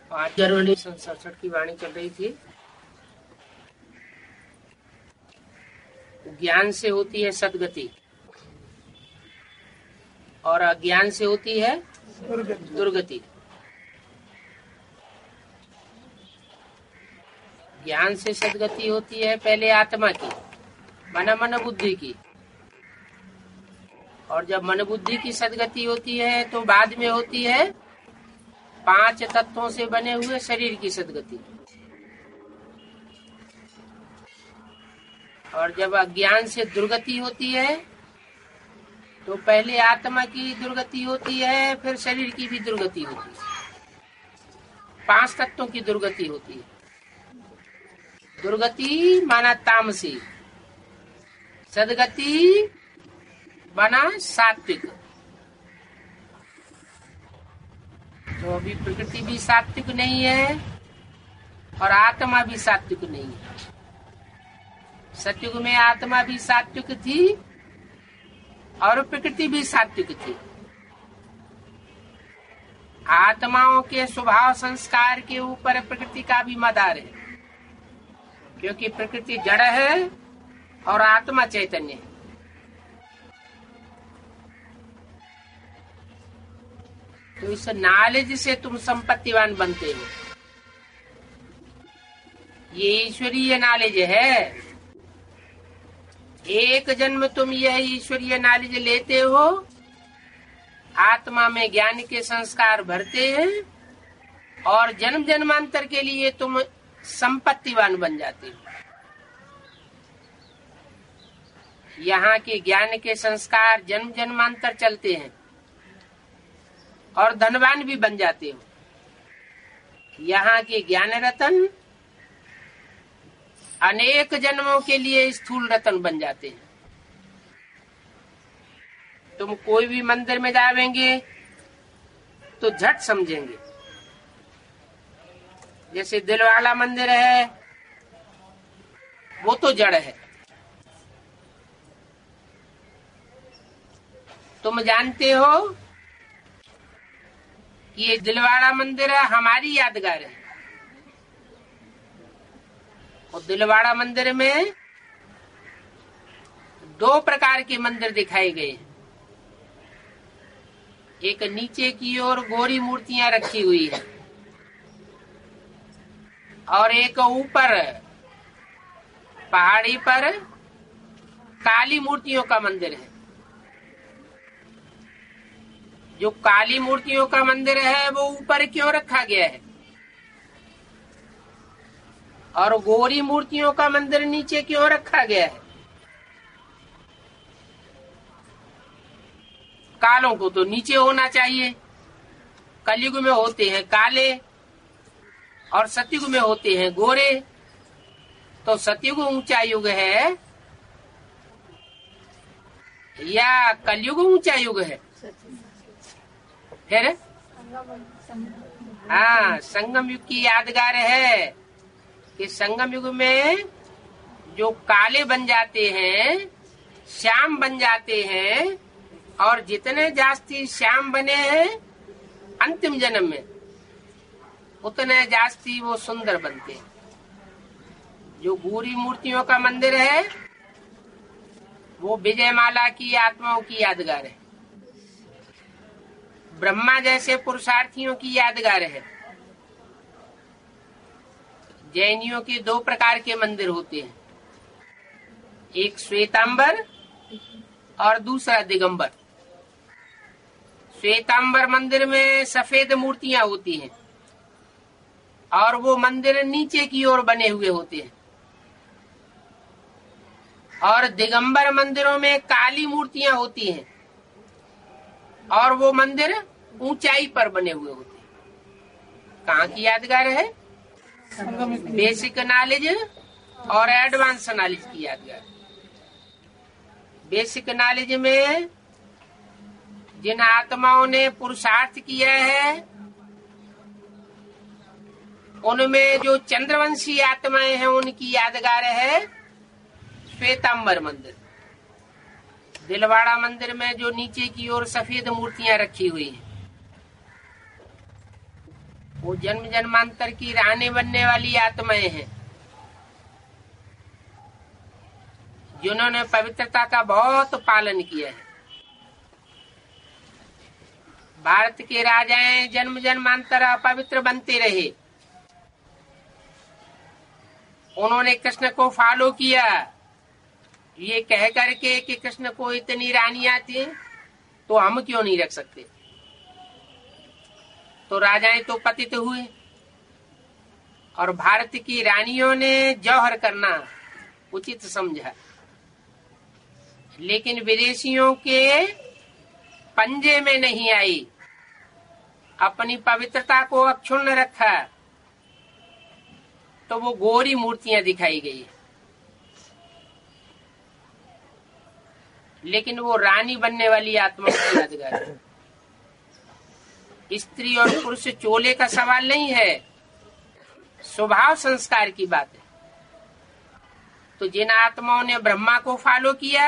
आज जनवरी 67 की वाणी चल रही थी। ज्ञान से होती है सदगति और अज्ञान से होती है दुर्गति। ज्ञान से सदगति होती है पहले आत्मा की, मन बुद्धि की, और जब मन बुद्धि की सदगति होती है तो बाद में होती है 5 तत्वों से बने हुए शरीर की सदगति। और जब अज्ञान से दुर्गति होती है तो पहले आत्मा की दुर्गति होती है, फिर शरीर की भी दुर्गति होती है। 5 तत्वों की दुर्गति होती है। दुर्गति माना तामसी, सदगति बना सात्विक। तो अभी प्रकृति भी सात्विक नहीं है और आत्मा भी सात्विक नहीं है। सतयुग में आत्मा भी सात्विक थी और प्रकृति भी सात्विक थी। आत्माओं के स्वभाव संस्कार के ऊपर प्रकृति का भी मदार है, क्योंकि प्रकृति जड़ है और आत्मा चैतन्य है। तो इस नॉलेज से तुम संपत्तिवान बनते हो। ये ईश्वरीय नॉलेज है। एक जन्म तुम यह ईश्वरीय नॉलेज लेते हो, आत्मा में ज्ञान के संस्कार भरते हैं और जन्म जन्मांतर के लिए तुम संपत्तिवान बन जाते हो। यहाँ के ज्ञान के संस्कार जन्म जन्मांतर चलते हैं और धनवान भी बन जाते हो। यहाँ के ज्ञान रतन अनेक जन्मों के लिए स्थूल रतन बन जाते हैं। तुम कोई भी मंदिर में जावेंगे तो झट समझेंगे। जैसे दिलवाला मंदिर है, वो तो जड़ है। तुम जानते हो कि ये दिलवाड़ा मंदिर है, हमारी यादगार है। और दिलवाड़ा मंदिर में 2 प्रकार के मंदिर दिखाए गए। एक नीचे की ओर गोरी मूर्तियां रखी हुई है और एक ऊपर पहाड़ी पर काली मूर्तियों का मंदिर है। जो काली मूर्तियों का मंदिर है वो ऊपर क्यों रखा गया है और गोरी मूर्तियों का मंदिर नीचे क्यों रखा गया है? कालों को तो नीचे होना चाहिए। कलयुग में होते हैं काले और सतयुग में होते हैं गोरे। तो सतयुग ऊंचा युग है या कलयुग ऊंचा युग है? फिर हाँ, संगम युग की यादगार है कि संगम युग में जो काले बन जाते हैं, श्याम बन जाते हैं, और जितने जास्ती श्याम बने हैं अंतिम जन्म में, उतने जास्ती वो सुंदर बनते हैं। जो गोरी मूर्तियों का मंदिर है वो विजयमाला की आत्माओं की यादगार है। ब्रह्मा जैसे पुरुषार्थियों की यादगार है। जैनियों के 2 प्रकार के मंदिर होते हैं, एक श्वेतांबर और दूसरा दिगंबर। श्वेतांबर मंदिर में सफेद मूर्तियां होती हैं और वो मंदिर नीचे की ओर बने हुए होते हैं, और दिगंबर मंदिरों में काली मूर्तियां होती हैं और वो मंदिर ऊंचाई पर बने हुए होते हैं। कहाँ की यादगार है? बेसिक नॉलेज और एडवांस नॉलेज की यादगार। बेसिक नॉलेज में जिन आत्माओं ने पुरुषार्थ किया है उनमें जो चंद्रवंशी आत्माएं हैं उनकी यादगार है श्वेतांबर मंदिर। दिलवाड़ा मंदिर में जो नीचे की ओर सफेद मूर्तियां रखी हुई हैं वो जन्म जन्मांतर की रहने बनने वाली आत्माएं हैं, जिन्होंने पवित्रता का बहुत पालन किया है। भारत के राजाएं जन्म जन्मांतर अपवित्र बनते रहे, उन्होंने कृष्ण को फॉलो किया, ये कह करके कि कृष्ण को इतनी रानियां थी तो हम क्यों नहीं रख सकते। तो राजाएं तो पतित हुए और भारत की रानियों ने जौहर करना उचित समझा, लेकिन विदेशियों के पंजे में नहीं आई, अपनी पवित्रता को अक्षुण्ण रखा, तो वो गोरी मूर्तियां दिखाई गई। लेकिन वो रानी बनने वाली आत्मा की यादगार है। स्त्री और पुरुष चोले का सवाल नहीं है, स्वभाव संस्कार की बात है। तो जिन आत्माओं ने ब्रह्मा को फॉलो किया,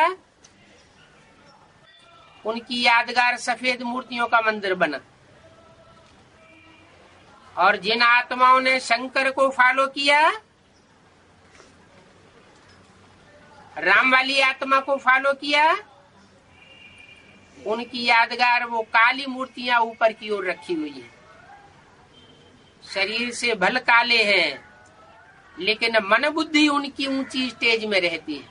उनकी यादगार सफेद मूर्तियों का मंदिर बना, और जिन आत्माओं ने शंकर को फॉलो किया, राम वाली आत्मा को फॉलो किया, उनकी यादगार वो काली मूर्तियां ऊपर की ओर रखी हुई है। शरीर से भल काले हैं, लेकिन मन बुद्धि उनकी ऊंची स्टेज में रहती है।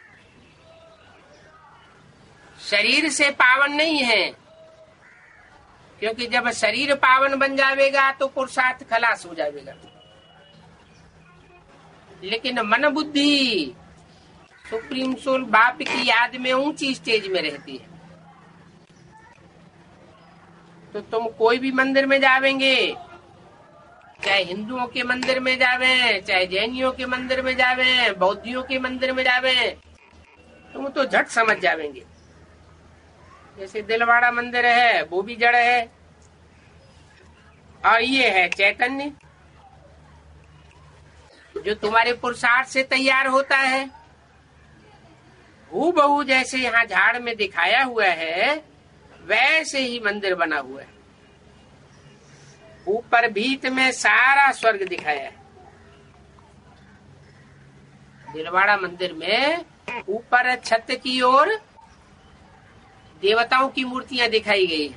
शरीर से पावन नहीं है, क्योंकि जब शरीर पावन बन जाएगा तो पुरुषार्थ खलास हो जाएगा। लेकिन मन बुद्धि सुप्रीम सोल बाप की याद में ऊंची स्टेज में रहती है। तो तुम कोई भी मंदिर में जावेंगे, चाहे हिंदुओं के मंदिर में जावे, चाहे जैनियों के मंदिर में जावे, बौद्धियों के मंदिर में जावे, तुम तो झट समझ जावेंगे। जैसे दिलवाड़ा मंदिर है, वो भी जड़ है, और ये है चैतन्य, जो तुम्हारे पुरुषार्थ से तैयार होता है। हूबहू जैसे यहाँ झाड़ में दिखाया हुआ है, वैसे ही मंदिर बना हुआ है। ऊपर भीत में सारा स्वर्ग दिखाया है। दिलवाड़ा मंदिर में ऊपर छत की ओर देवताओं की मूर्तियां दिखाई गई,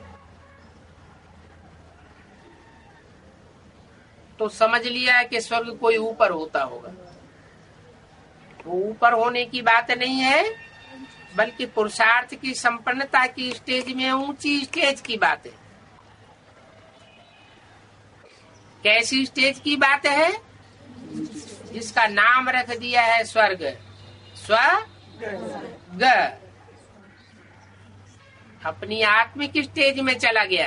तो समझ लिया कि स्वर्ग कोई ऊपर होता होगा। वो ऊपर होने की बात नहीं है, बल्कि पुरुषार्थ की संपन्नता की स्टेज में ऊंची स्टेज की बात है। कैसी स्टेज की बात है? जिसका नाम रख दिया है स्वर्ग। स्वर्ग अपनी आत्मिक स्टेज में चला गया।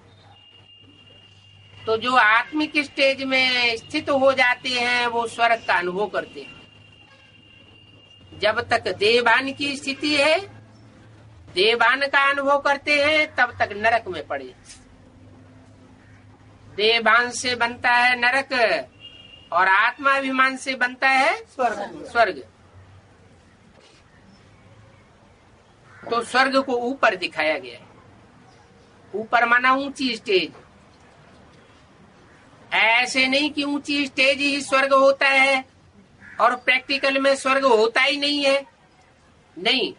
तो जो आत्मिक स्टेज में स्थित हो जाते हैं, वो स्वर्ग का अनुभव करते हैं। जब तक देवान की स्थिति है, देवान का अनुभव करते हैं, तब तक नरक में पड़े। देवान से बनता है नरक, और आत्माभिमान से बनता है स्वर्ग। तो स्वर्ग को ऊपर दिखाया गया है। ऊपर माना ऊंची स्टेज। ऐसे नहीं कि ऊंची स्टेज ही स्वर्ग होता है और प्रैक्टिकल में स्वर्ग होता ही नहीं है। नहीं,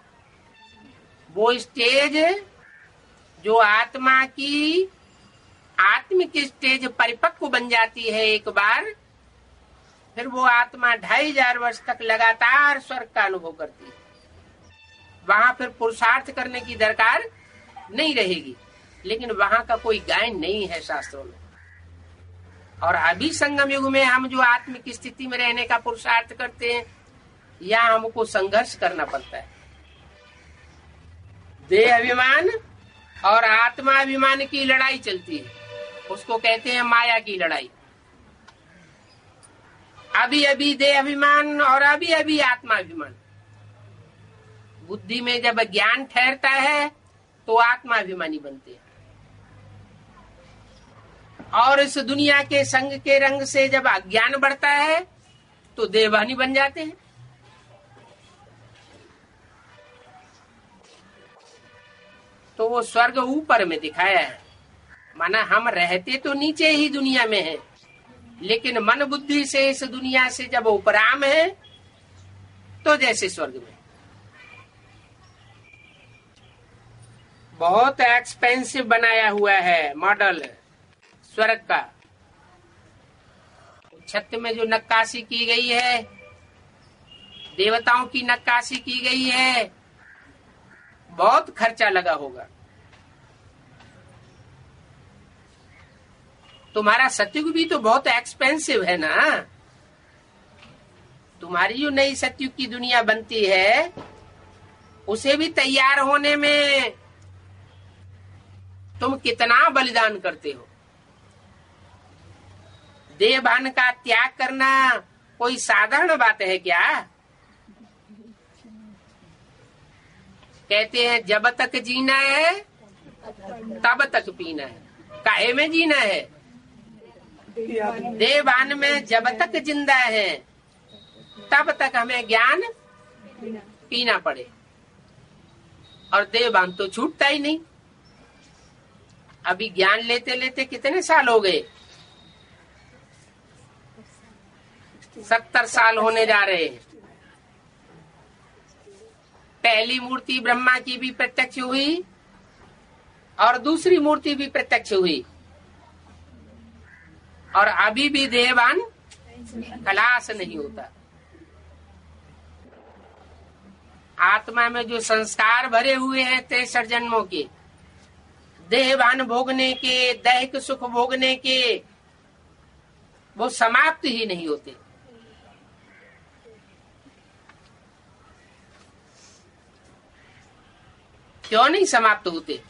वो स्टेज जो आत्मा की आत्मिक स्टेज परिपक्व बन जाती है एक बार, फिर वो आत्मा 2500 वर्ष तक लगातार स्वर्ग का अनुभव करती है। वहां फिर पुरुषार्थ करने की दरकार नहीं रहेगी। लेकिन वहां का कोई गायन नहीं है शास्त्रों में। और अभी संगम युग में हम जो आत्मिक स्थिति में रहने का पुरुषार्थ करते हैं, यहाँ हमको संघर्ष करना पड़ता है। देह अभिमान और आत्मा अभिमान की लड़ाई चलती है, उसको कहते हैं माया की लड़ाई। अभी अभी देह अभिमान और अभी अभी आत्मा अभिमान। बुद्धि में जब ज्ञान ठहरता है तो आत्मा अभिमानी बनते हैं, और इस दुनिया के संग के रंग से जब अज्ञान बढ़ता है तो देवानी बन जाते हैं। तो वो स्वर्ग ऊपर में दिखाया है, माना हम रहते तो नीचे ही दुनिया में हैं, लेकिन मन बुद्धि से इस दुनिया से जब उपराम है तो जैसे स्वर्ग में। बहुत एक्सपेंसिव बनाया हुआ है मॉडल स्वर्ग का। छत में जो नक्काशी की गई है, देवताओं की नक्काशी की गई है, बहुत खर्चा लगा होगा। तुम्हारा सतयुग भी तो बहुत एक्सपेंसिव है ना। तुम्हारी जो नई सतयुग की दुनिया बनती है, उसे भी तैयार होने में तुम कितना बलिदान करते हो। देहभान का त्याग करना कोई साधारण बात है क्या? कहते हैं जब तक जीना है तब तक पीना है। काहे में जीना है? देहभान में जब तक जिंदा है तब तक हमें ज्ञान पीना पड़े, और देहभान तो छूटता ही नहीं। अभी ज्ञान लेते लेते कितने साल हो गए? 70 साल होने जा रहे हैं। पहली मूर्ति ब्रह्मा की भी प्रत्यक्ष हुई और दूसरी मूर्ति भी प्रत्यक्ष हुई, और अभी भी देहभान खलास नहीं होता। आत्मा में जो संस्कार भरे हुए हैं 63 जन्मों के, देहभान भोगने के, दैहिक सुख भोगने के, वो समाप्त ही नहीं होते। क्यों नहीं समाप्त होते?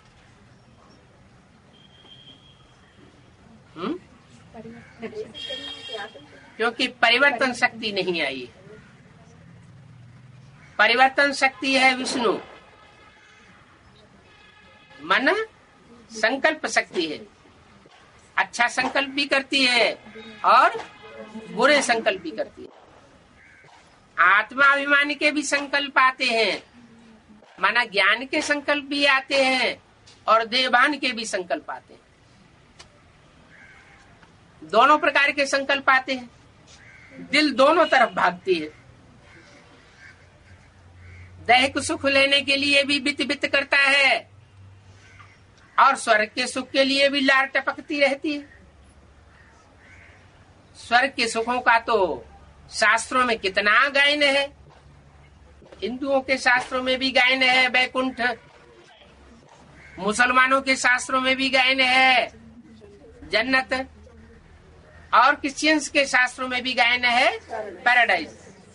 क्योंकि परिवर्तन शक्ति नहीं आई। परिवर्तन शक्ति है विष्णु, मन संकल्प शक्ति है। अच्छा संकल्प भी करती है और बुरे संकल्प भी करती है। आत्मा अभिमान के भी संकल्प आते हैं, माना ज्ञान के संकल्प भी आते हैं और देहभान के भी संकल्प आते हैं। दोनों प्रकार के संकल्प आते हैं। दिल दोनों तरफ भागती है। दैहिक सुख लेने के लिए भी बित बित करता है और स्वर्ग के सुख के लिए भी लार टपकती रहती है। स्वर्ग के सुखों का तो शास्त्रों में कितना गायन है। हिंदुओं के शास्त्रों में भी गायन है वैकुंठ, मुसलमानों के शास्त्रों में भी गायन है जन्नत, और क्रिश्चियंस के शास्त्रों में भी गायन है पैराडाइज।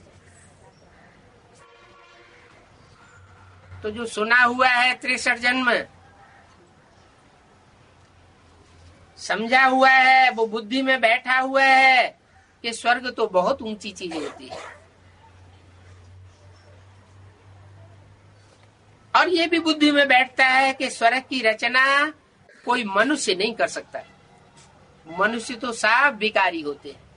तो जो सुना हुआ है 63 जन्म, समझा हुआ है, वो बुद्धि में बैठा हुआ है कि स्वर्ग तो बहुत ऊंची चीज होती है। और ये भी बुद्धि में बैठता है कि स्वर्ग की रचना कोई मनुष्य नहीं कर सकता है। मनुष्य तो सब विकारी होते हैं।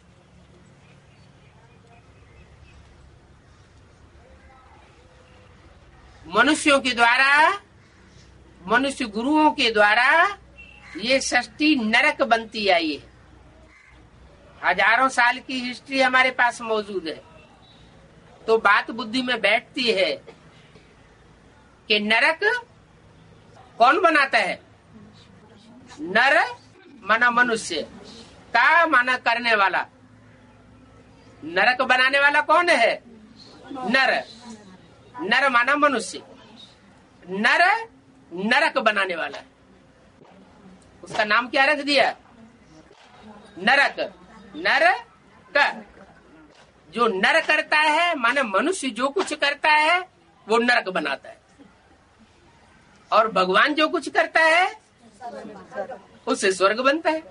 मनुष्यों के द्वारा, मनुष्य गुरुओं के द्वारा ये सृष्टि नरक बनती आई है। हजारों साल की हिस्ट्री हमारे पास मौजूद है। तो बात बुद्धि में बैठती है कि नरक कौन बनाता है? नर माना मनुष्य, का माना करने वाला। नरक बनाने वाला कौन है? नर। नर माना मनुष्य, नर नरक बनाने वाला। उसका नाम क्या रख दिया? नरक। नर का जो नर करता है, माने मनुष्य जो कुछ करता है वो नरक बनाता है, और भगवान जो कुछ करता है उससे स्वर्ग बनता है।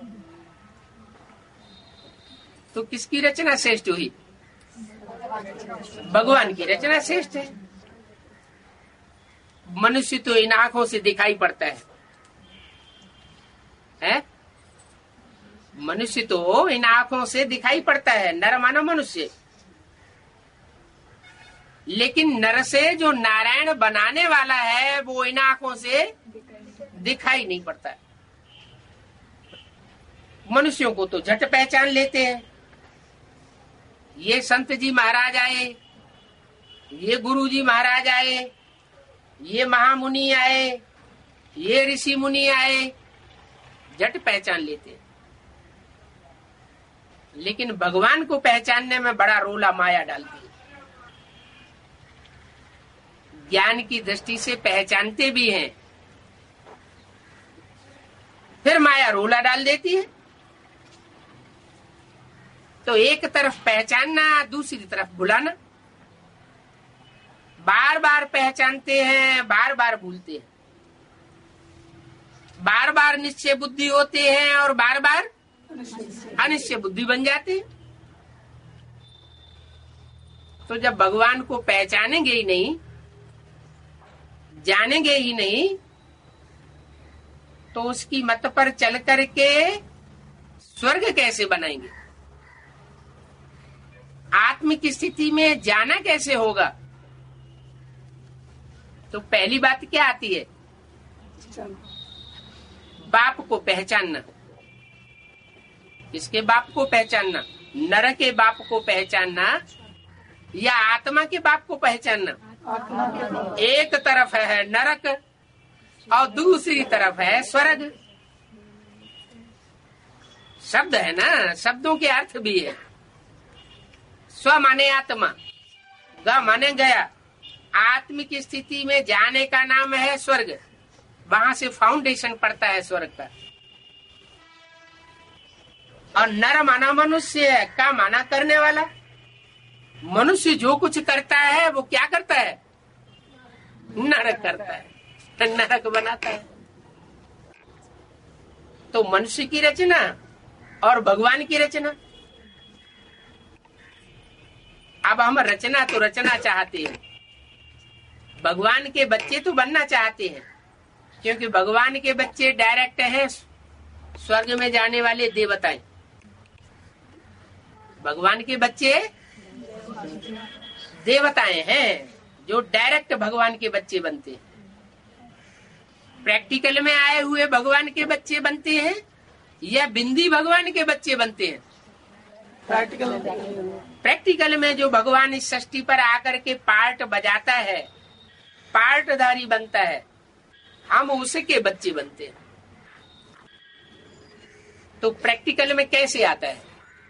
तो किसकी रचना श्रेष्ठ हुई? भगवान की रचना श्रेष्ठ है। मनुष्य तो इन आंखों से दिखाई पड़ता है? मनुष्य तो इन आंखों से दिखाई पड़ता है, नर माना मनुष्य। लेकिन नर से जो नारायण बनाने वाला है वो इन आंखों से दिखाई नहीं पड़ता है। मनुष्यों को तो झट पहचान लेते हैं। ये संत जी महाराज आए, ये गुरु जी महाराज आए, ये महामुनि आए, ये ऋषि मुनि आए, झट पहचान लेते हैं। लेकिन भगवान को पहचानने में बड़ा रोला माया डालती है। ज्ञान की दृष्टि से पहचानते भी हैं, फिर माया रोला डाल देती है। तो एक तरफ पहचानना, दूसरी तरफ भुलाना। बार बार पहचानते हैं, बार बार भूलते हैं। बार बार निश्चय बुद्धि होते हैं और बार बार अनिश्चय बुद्धि बन जाते हैं। तो जब भगवान को पहचानेंगे ही नहीं, जानेंगे ही नहीं, तो उसकी मत पर चल करके स्वर्ग कैसे बनाएंगे? आत्म की स्थिति में जाना कैसे होगा? तो पहली बात क्या आती है? बाप को पहचानना। किसके बाप को पहचानना? नर के बाप को पहचानना या आत्मा के बाप को पहचानना? एक तरफ है नरक और दूसरी तरफ है स्वर्ग। शब्द है ना, शब्दों के अर्थ भी है। स्व माने आत्मा, ग माने गया। आत्म की स्थिति में जाने का नाम है स्वर्ग। वहां से फाउंडेशन पड़ता है स्वर्ग का। और नर माना मनुष्य, का माना करने वाला। मनुष्य जो कुछ करता है वो क्या करता है? नरक करता है, नरक बनाता है। तो मनुष्य की रचना और भगवान की रचना। अब हम रचना तो रचना चाहते हैं, भगवान के बच्चे तो बनना चाहते हैं, क्योंकि भगवान के बच्चे डायरेक्ट हैं स्वर्ग में जाने वाले देवताएं। भगवान के बच्चे देवताएं हैं जो डायरेक्ट भगवान के बच्चे बनते हैं। प्रैक्टिकल में आए हुए भगवान के बच्चे बनते हैं या बिंदी भगवान के बच्चे बनते हैं? प्रैक्टिकल में जो भगवान इस सृष्टि पर आकर के पार्ट बजाता है, पार्टधारी बनता है, हम उसके बच्चे बनते हैं। तो प्रैक्टिकल में कैसे आता है?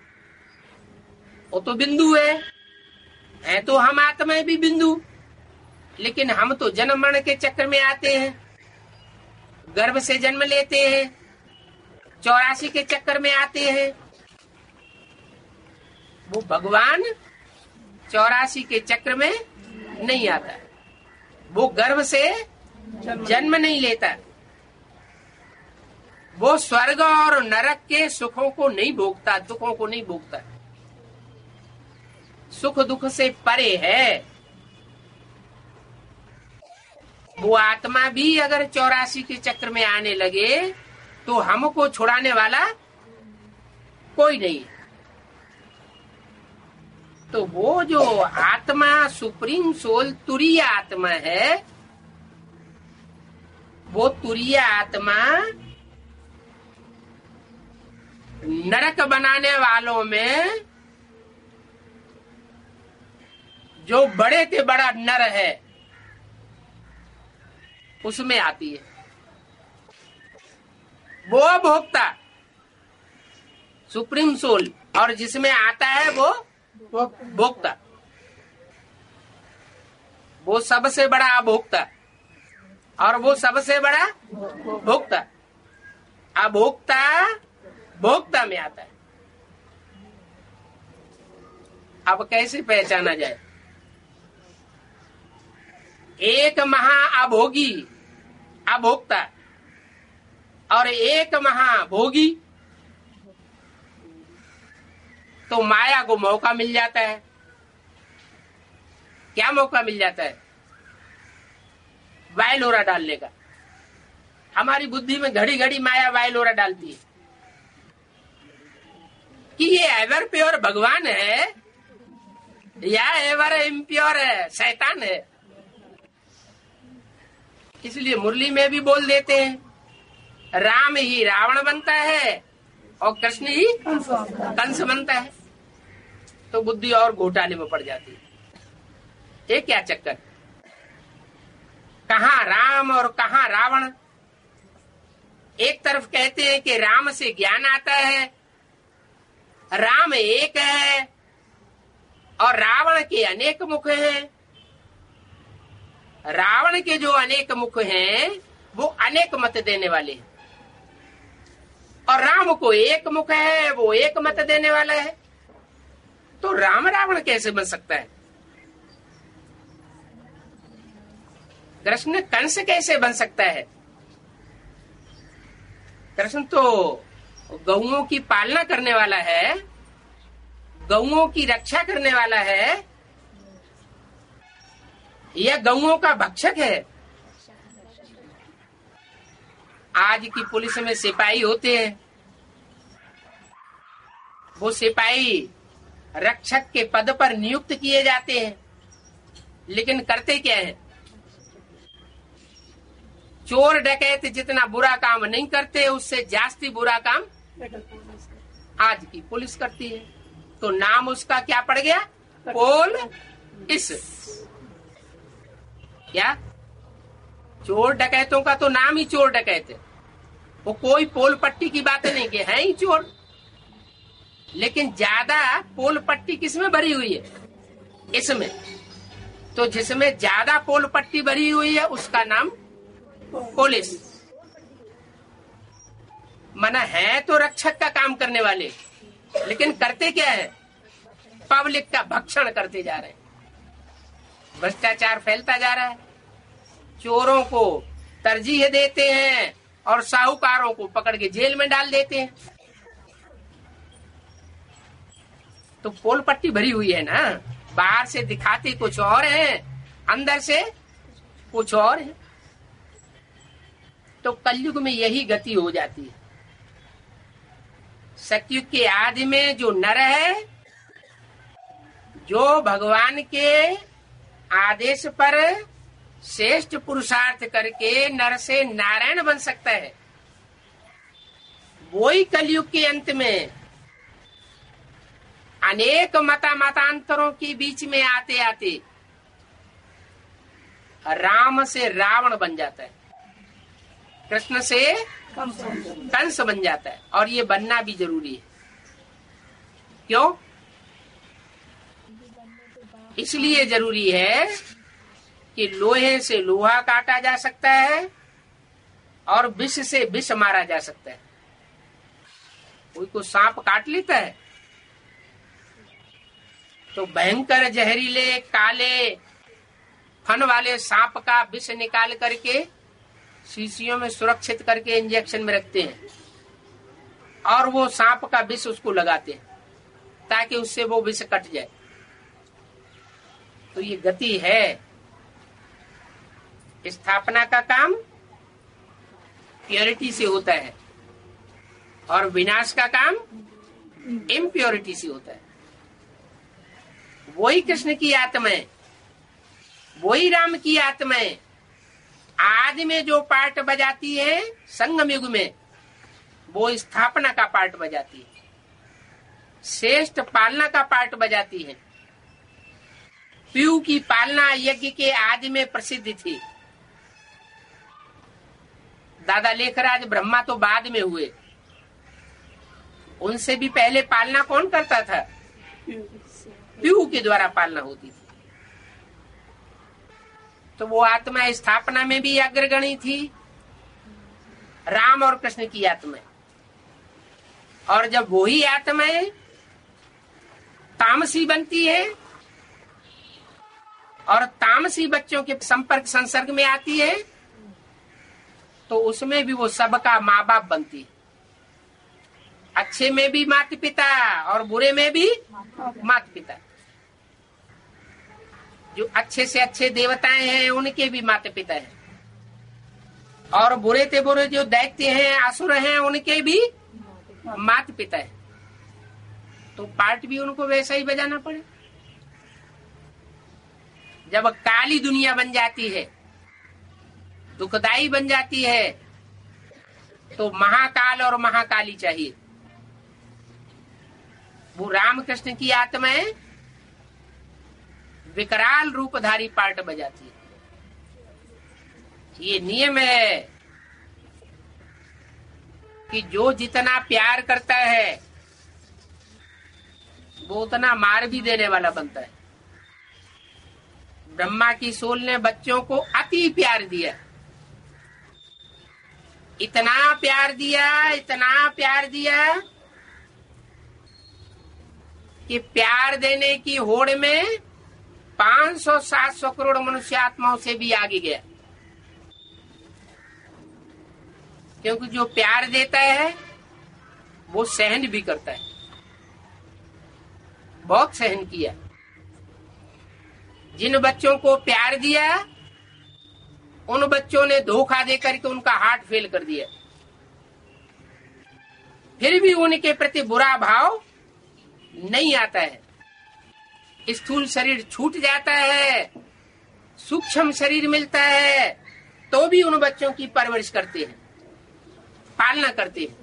वो तो बिंदु है तो हम आत्मा भी बिंदु। लेकिन हम तो जन्म मरण के चक्र में आते हैं, गर्भ से जन्म लेते हैं, 84 के चक्कर में आते हैं। वो भगवान 84 के चक्र में नहीं आता, वो गर्भ से जन्म नहीं लेता, वो स्वर्ग और नरक के सुखों को नहीं भोगता, दुखों को नहीं भोगता। सुख दुख से परे है। वो आत्मा भी अगर 84 के चक्र में आने लगे तो हमको छुड़ाने वाला कोई नहीं। तो वो जो आत्मा सुप्रीम सोल तुरीय आत्मा है, वो तुरीय आत्मा नरक बनाने वालों में जो बड़े से बड़ा नर है उसमें आती है। वो भोक्ता सुप्रीम सोल, और जिसमें आता है वो भोक्ता। वो सबसे बड़ा अभोक्ता और वो सबसे बड़ा भोक्ता। अभोक्ता भोक्ता में आता है। अब कैसे पहचाना जाए? एक महाअभोगी अभोक्ता और एक महाभोगी। तो माया को मौका मिल जाता है। क्या मौका मिल जाता है? वायलोरा डालने का। हमारी बुद्धि में घड़ी घड़ी माया वायलोरा डालती है कि ये एवर प्योर भगवान है या एवर इम्प्योर है, शैतान है। इसलिए मुरली में भी बोल देते हैं, राम ही रावण बनता है और कृष्ण ही कंस बनता है, तो बुद्धि और घोटाले में पड़ जाती है। ये क्या चक्कर, कहाँ राम और कहाँ रावण। एक तरफ कहते हैं कि राम से ज्ञान आता है, राम एक है और रावण के अनेक मुख हैं। रावण के जो अनेक मुख हैं वो अनेक मत देने वाले हैं, और राम को एक मुख है, वो एक मत देने वाला है। तो राम रावण कैसे बन सकता है? कृष्ण कंस कैसे बन सकता है? कृष्ण तो गौओं की पालना करने वाला है, गौओं की रक्षा करने वाला है, यह गौओं का भक्षक है। आज की पुलिस में सिपाही होते हैं, वो सिपाही रक्षक के पद पर नियुक्त किए जाते हैं, लेकिन करते क्या है? चोर डकैत जितना बुरा काम नहीं करते, उससे जास्ती बुरा काम आज की पुलिस करती है। तो नाम उसका क्या पड़ गया? पुलिस। क्या चोर डकैतों का तो नाम ही चोर डकैत है, वो कोई पोल पट्टी की बात नहीं कि है ही चोर। लेकिन ज्यादा पोल पट्टी किसमें भरी हुई है? इसमें। तो जिसमें ज्यादा पोल पट्टी भरी हुई है उसका नाम पुलिस। मना है तो रक्षक का काम करने वाले, लेकिन करते क्या है? पब्लिक का भक्षण करते जा रहे हैं। भ्रष्टाचार फैलता जा रहा है, चोरों को तरजीह देते हैं और साहूकारों को पकड़ के जेल में डाल देते हैं। तो पोल पट्टी भरी हुई है ना, बाहर से दिखाते कुछ और है, अंदर से कुछ और है। तो कलयुग में यही गति हो जाती है। सतयुग के आदि में जो नर है, जो भगवान के आदेश पर श्रेष्ठ पुरुषार्थ करके नर से नारायण बन सकता है, वही कलयुग के अंत में अनेक मतांतरों के बीच में आते आते राम से रावण बन जाता है, कृष्ण से कंस बन जाता है। और ये बनना भी जरूरी है। क्यों? इसलिए जरूरी है कि लोहे से लोहा काटा जा सकता है और विष से विष मारा जा सकता है। कोई को सांप काट लेता है तो भयंकर जहरीले काले फन वाले सांप का विष निकाल करके शीशियों में सुरक्षित करके इंजेक्शन में रखते हैं और वो सांप का विष उसको लगाते हैं ताकि उससे वो विष कट जाए। तो ये गति है। स्थापना का काम प्योरिटी से होता है और विनाश का काम इम्प्योरिटी से होता है। वही कृष्ण की आत्माएं, वही राम की आत्माएं आज में जो पार्ट बजाती है संगम युग में, वो स्थापना का पार्ट बजाती है, श्रेष्ठ पालना का पार्ट बजाती है। पीयू की पालना यज्ञ के आदि में प्रसिद्ध थी। दादा लेखराज ब्रह्मा तो बाद में हुए, उनसे भी पहले पालना कौन करता था? पीयू के द्वारा पालना होती थी। तो वो आत्मा स्थापना में भी अग्रगणी थी, राम और कृष्ण की आत्मा। और जब वही आत्माएं तामसी बनती है और तामसी बच्चों के संपर्क संसर्ग में आती है, तो उसमें भी वो सबका माँ बाप बनती है। अच्छे में भी माता पिता और बुरे में भी माता पिता। जो अच्छे से अच्छे देवताएं हैं उनके भी माता पिता हैं, और बुरे ते बुरे जो दैत्य हैं, असुर हैं, उनके भी माता पिता हैं। तो पार्ट भी उनको वैसा ही बजाना पड़े। जब काली दुनिया बन जाती है, दुखदाई बन जाती है, तो महाकाल और महाकाली चाहिए। वो रामकृष्ण की आत्माएं विकराल रूपधारी पार्ट बजाती है। ये नियम है कि जो जितना प्यार करता है वो उतना मार भी देने वाला बनता है। ब्रह्मा की सोल ने बच्चों को अति प्यार दिया, इतना प्यार दिया कि प्यार देने की होड़ में 500-700 करोड़ मनुष्य आत्माओं से भी आगे गया। क्योंकि जो प्यार देता है वो सहन भी करता है। बहुत सहन किया। जिन बच्चों को प्यार दिया उन बच्चों ने धोखा देकर के उनका हार्ट फेल कर दिया। फिर भी उनके प्रति बुरा भाव नहीं आता है। स्थूल शरीर छूट जाता है, सूक्ष्म शरीर मिलता है, तो भी उन बच्चों की परवरिश करते हैं, पालना करते हैं।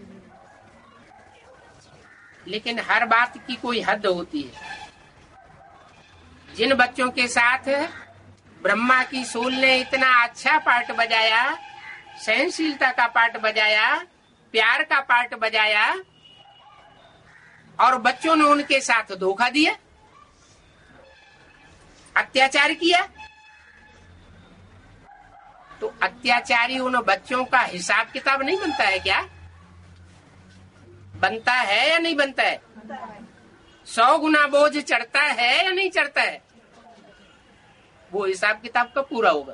लेकिन हर बात की कोई हद होती है। जिन बच्चों के साथ ब्रह्मा की सोल ने इतना अच्छा पार्ट बजाया, सहनशीलता का पार्ट बजाया, प्यार का पार्ट बजाया, और बच्चों ने उनके साथ धोखा दिया, अत्याचार किया, तो अत्याचारी उन बच्चों का हिसाब किताब नहीं बनता है क्या? बनता है या नहीं बनता है? 100 गुना बोझ चढ़ता है या नहीं चढ़ता है? वो हिसाब किताब कब पूरा होगा?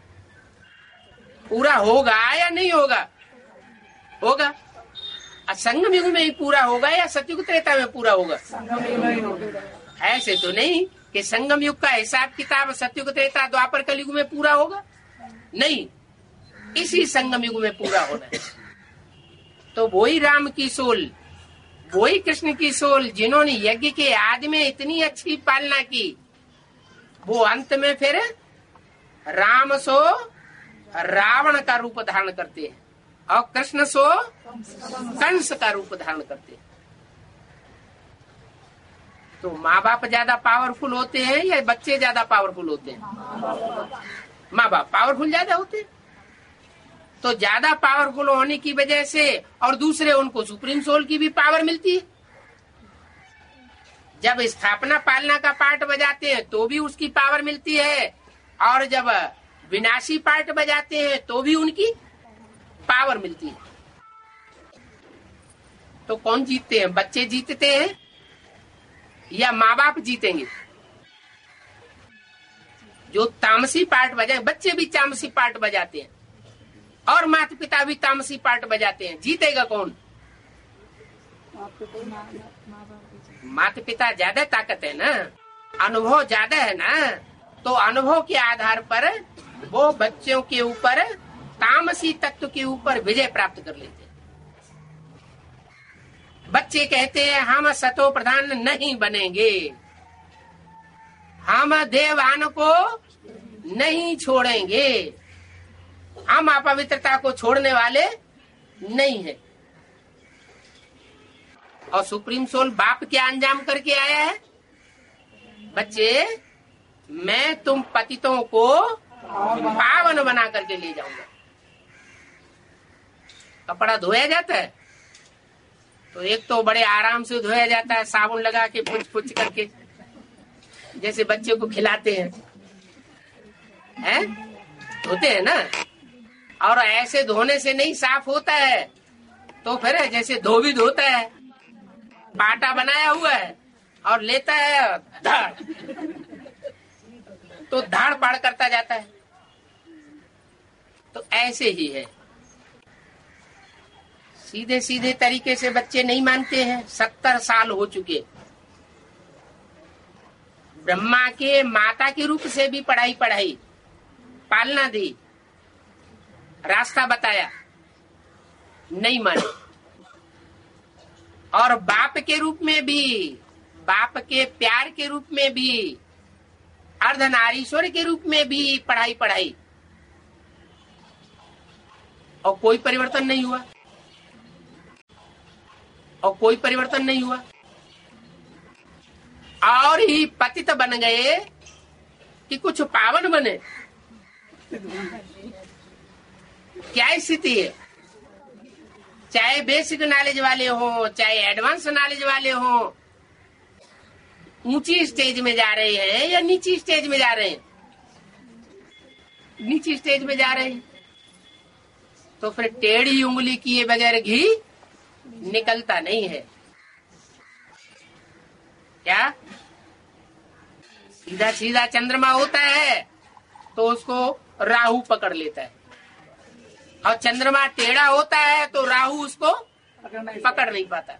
पूरा होगा या नहीं होगा? होगा। संगम युग में ही पूरा होगा या सतयुग त्रेता में पूरा होगा? ऐसे तो नहीं कि संगम युग का हिसाब किताब सतयुग त्रेता द्वापर कलयुग में पूरा होगा। नहीं, इसी संगम युग में पूरा होना है। तो वही राम की सोल, वही कृष्ण की सोल, जिन्होंने यज्ञ के आदि में इतनी अच्छी पालना की, वो अंत में फिर राम सो रावण का रूप धारण करते हैं और कृष्ण सो कंस का रूप धारण करते हैं। तो माँ बाप ज्यादा पावरफुल होते हैं या बच्चे ज्यादा पावरफुल होते हैं? माँ बाप पावरफुल ज्यादा होते हैं। तो ज्यादा पावरफुल होने की वजह से और दूसरे उनको सुप्रीम सोल की भी पावर मिलती है। जब स्थापना पालना का पार्ट बजाते हैं तो भी उसकी पावर मिलती है, और जब विनाशी पार्ट बजाते हैं तो भी उनकी पावर मिलती है। तो कौन जीतते हैं? बच्चे जीतते हैं या माँ बाप जीतेंगे? जो तामसी पार्ट बजाए, बच्चे भी तामसी पार्ट बजाते हैं और माता पिता भी तामसी पार्ट बजाते हैं, जीतेगा कौन? माता पिता ज्यादा ताकत है ना, अनुभव ज्यादा है ना, तो अनुभव के आधार पर वो बच्चों के ऊपर, तामसी तत्व के ऊपर विजय प्राप्त कर लेते हैं। बच्चे कहते हैं हम सतो प्रधान नहीं बनेंगे, हम देवान को नहीं छोड़ेंगे, हम अपवित्रता को छोड़ने वाले नहीं है। और सुप्रीम सोल बाप क्या अंजाम करके आया है? बच्चे, मैं तुम पतितों को पावन बना करके ले जाऊंगा। कपड़ा धोया जाता है तो एक तो बड़े आराम से धोया जाता है, साबुन लगा के पुछ पुछ करके, जैसे बच्चे को खिलाते हैं, धोते हैं ना। और ऐसे धोने से नहीं साफ होता है, तो फिर जैसे धोबी धोता है, पाटा बनाया हुआ है और लेता है धाड़, तो धाड़ पाड़ करता जाता है। तो ऐसे ही है, सीधे सीधे तरीके से बच्चे नहीं मानते हैं। 70 साल हो चुके, ब्रह्मा के माता के रूप से भी पढ़ाई पालना दी, रास्ता बताया, नहीं माने। और बाप के रूप में भी, बाप के प्यार के रूप में भी, अर्धनारीश्वर के रूप में भी पढ़ाई, और कोई परिवर्तन नहीं हुआ, और ही पतित बन गए कि कुछ पावन बने। क्या स्थिति है? चाहे बेसिक नॉलेज वाले हो, चाहे एडवांस नॉलेज वाले हो, ऊंची स्टेज में जा रहे हैं या नीची स्टेज में जा रहे हैं? नीची स्टेज में जा रहे हैं। तो फिर टेढ़ी उंगली किए बगैर घी निकलता नहीं है। क्या सीधा सीधा चंद्रमा होता है तो उसको राहु पकड़ लेता है, और चंद्रमा टेढ़ा होता है तो राहु उसको पकड़ नहीं पाता।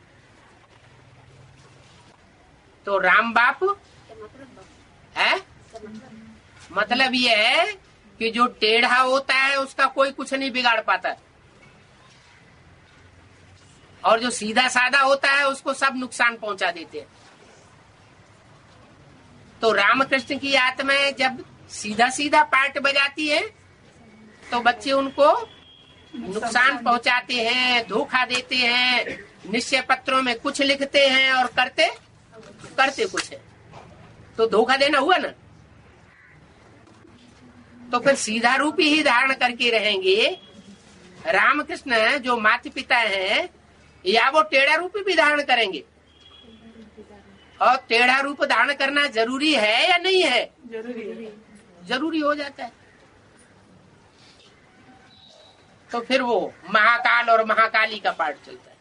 तो राम बाप है, मतलब ये है कि जो टेढ़ा होता है उसका कोई कुछ नहीं बिगाड़ पाता, और जो सीधा साधा होता है उसको सब नुकसान पहुंचा देते हैं। तो रामकृष्ण की आत्माएं जब सीधा सीधा पार्ट बजाती है तो बच्चे उनको नुकसान पहुंचाते हैं, धोखा देते हैं, निश्चय पत्रों में कुछ लिखते हैं और करते कुछ है। तो धोखा देना हुआ ना। तो फिर सीधा रूप ही धारण करके रहेंगे। रामकृष्ण जो माता पिता हैं, या वो टेढ़ा रूप भी धारण करेंगे? और टेढ़ा रूप धारण करना जरूरी है या नहीं है? जरूरी हो जाता है। तो फिर वो महाकाल और महाकाली का पाठ चलता है,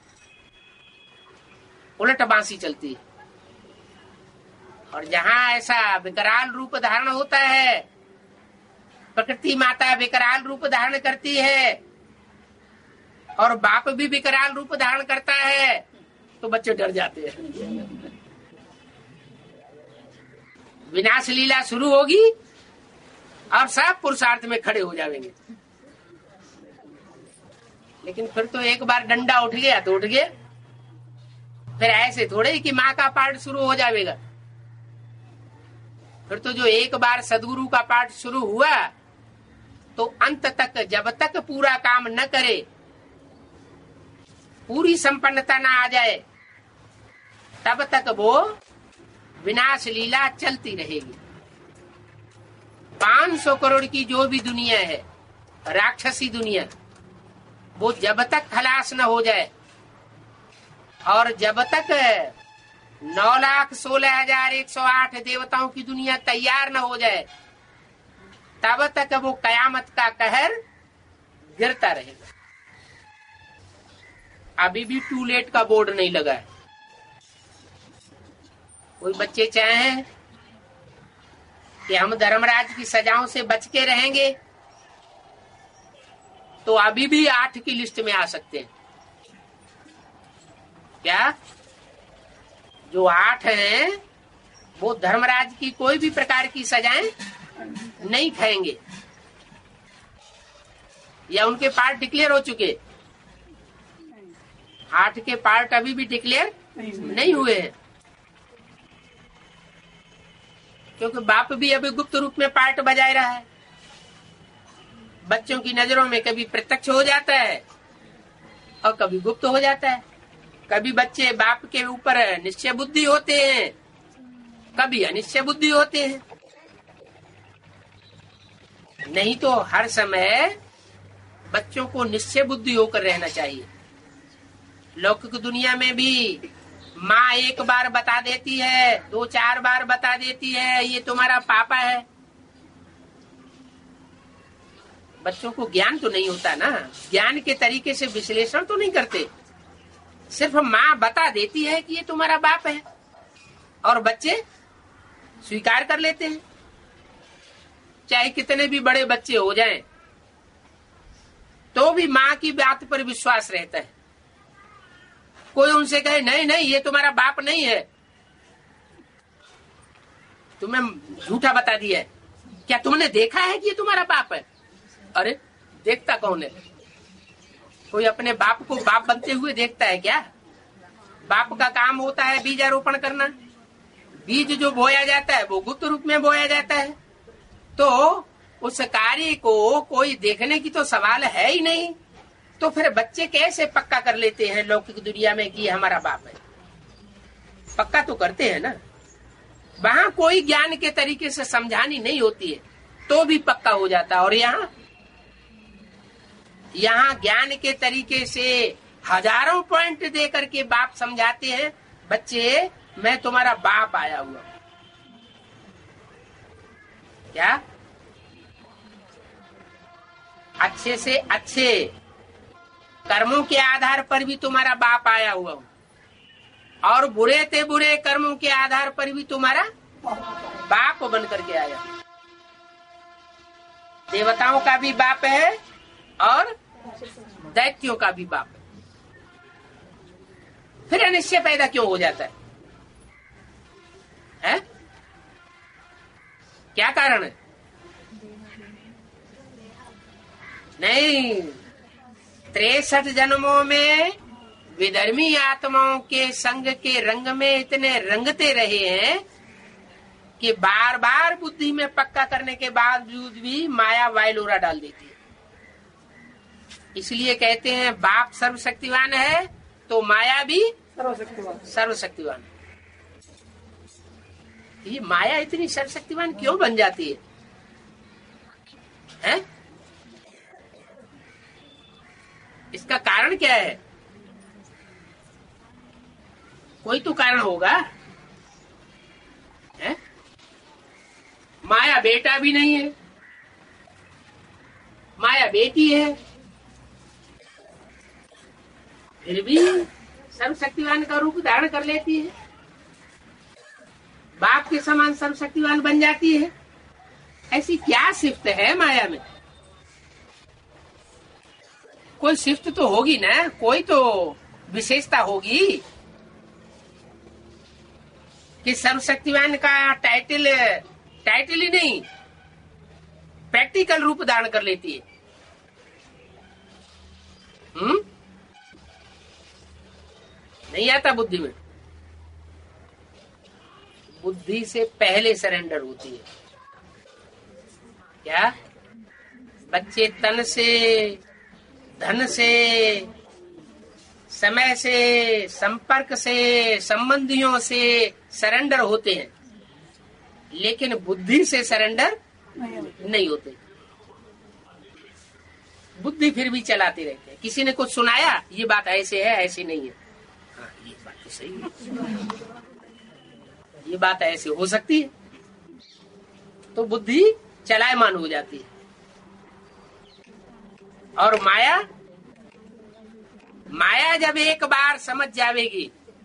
उलट बांसी चलती है। और जहां ऐसा विकराल रूप धारण होता है, प्रकृति माता विकराल रूप धारण करती है और बाप भी विकराल रूप धारण करता है, तो बच्चे डर जाते हैं। विनाश लीला शुरू होगी और सब पुरुषार्थ में खड़े हो जाएंगे। लेकिन फिर तो एक बार डंडा उठ गया तो उठ गया। फिर ऐसे थोड़े ही कि माँ का पाठ शुरू हो जाएगा। फिर तो जो एक बार सदगुरु का पाठ शुरू हुआ तो अंत तक, जब तक पूरा काम न करे, पूरी संपन्नता न आ जाए, तब तक वो विनाश लीला चलती रहेगी। 500 करोड़ की जो भी दुनिया है, राक्षसी दुनिया, वो जब तक खलास न हो जाए और जब तक 9,16,108 देवताओं की दुनिया तैयार न हो जाए, तब तक वो कयामत का कहर गिरता रहेगा। अभी भी टू लेट का बोर्ड नहीं लगा है। कोई बच्चे चाहें कि हम धर्मराज की सजाओं से बच के रहेंगे तो अभी भी 8 की लिस्ट में आ सकते हैं। क्या जो 8 हैं वो धर्मराज की कोई भी प्रकार की सजाएं नहीं खाएंगे, या उनके पार्ट डिक्लेयर हो चुके? 8 के पार्ट अभी भी डिक्लेयर नहीं हुए हैं, क्योंकि बाप भी अभी गुप्त रूप में पार्ट बजाए रहा है। बच्चों की नजरों में कभी प्रत्यक्ष हो जाता है और कभी गुप्त हो जाता है। कभी बच्चे बाप के ऊपर निश्चय बुद्धि होते हैं, कभी अनिश्चय बुद्धि होते हैं। नहीं तो हर समय बच्चों को निश्चय बुद्धि होकर रहना चाहिए। लौकिक दुनिया में भी माँ एक बार बता देती है, 2-4 बार बता देती है, ये तुम्हारा पापा है। बच्चों को ज्ञान तो नहीं होता ना, ज्ञान के तरीके से विश्लेषण तो नहीं करते। सिर्फ माँ बता देती है कि ये तुम्हारा बाप है, और बच्चे स्वीकार कर लेते हैं। चाहे कितने भी बड़े बच्चे हो जाएं, तो भी माँ की बात पर विश्वास रहता है। कोई उनसे कहे नहीं नहीं ये तुम्हारा बाप नहीं है, तुम्हें झूठा बता दिया है, क्या तुमने देखा है कि ये तुम्हारा बाप है? अरे देखता कौन है? कोई अपने बाप को बाप बनते हुए देखता है क्या? बाप का काम होता है बीजारोपण करना। बीज जो बोया जाता है वो गुप्त रूप में बोया जाता है, तो उस कार्य को कोई देखने की तो सवाल है ही नहीं। तो फिर बच्चे कैसे पक्का कर लेते हैं लौकिक दुनिया में कि हमारा बाप है? पक्का तो करते हैं ना। वहां कोई ज्ञान के तरीके से समझानी नहीं होती है तो भी पक्का हो जाता है। और यहाँ ज्ञान के तरीके से हजारों पॉइंट दे करके बाप समझाते हैं, बच्चे मैं तुम्हारा बाप आया हुआ। क्या अच्छे से अच्छे कर्मों के आधार पर भी तुम्हारा बाप आया हुआ हूं, और बुरे ते बुरे कर्मों के आधार पर भी तुम्हारा बाप बन करके आया। देवताओं का भी बाप है और दैत्यों का भी बाप है। फिर अनिश्चय पैदा क्यों हो जाता है? क्या कारण है? नहीं, 63 जन्मों में विधर्मी आत्माओं के संग के रंग में इतने रंगते रहे हैं कि बार बार बुद्धि में पक्का करने के बावजूद भी माया वायलोरा डाल देती है। इसलिए कहते हैं बाप सर्वशक्तिवान है तो माया भी सर्वशक्तिवान है। ये माया इतनी सर्वशक्तिवान क्यों बन जाती है? इसका कारण क्या है? कोई तो कारण होगा, है? माया बेटा भी नहीं है, माया बेटी है, फिर भी सर्वशक्तिवान का रूप धारण कर लेती है, बाप के समान सर्वशक्तिवान बन जाती है। ऐसी क्या सिफ्त है माया में? कोई सिफ्त तो होगी ना, कोई तो विशेषता होगी कि सर्वशक्तिवान का टाइटल ही नहीं, प्रैक्टिकल रूप धारण कर लेती है। नहीं आता बुद्धि में। बुद्धि से पहले सरेंडर होती है। क्या? बच्चे तन से, धन से, समय से, संपर्क से, संबंधियों से सरेंडर होते हैं, लेकिन बुद्धि से सरेंडर नहीं होते। बुद्धि फिर भी चलाते रहते हैं। किसी ने कुछ सुनाया, ये बात ऐसे है, ऐसे नहीं है। हाँ, ये बात तो सही है, ये बात ऐसे हो सकती है, तो बुद्धि चलायमान हो जाती है। और माया जब एक बार समझ जाएगी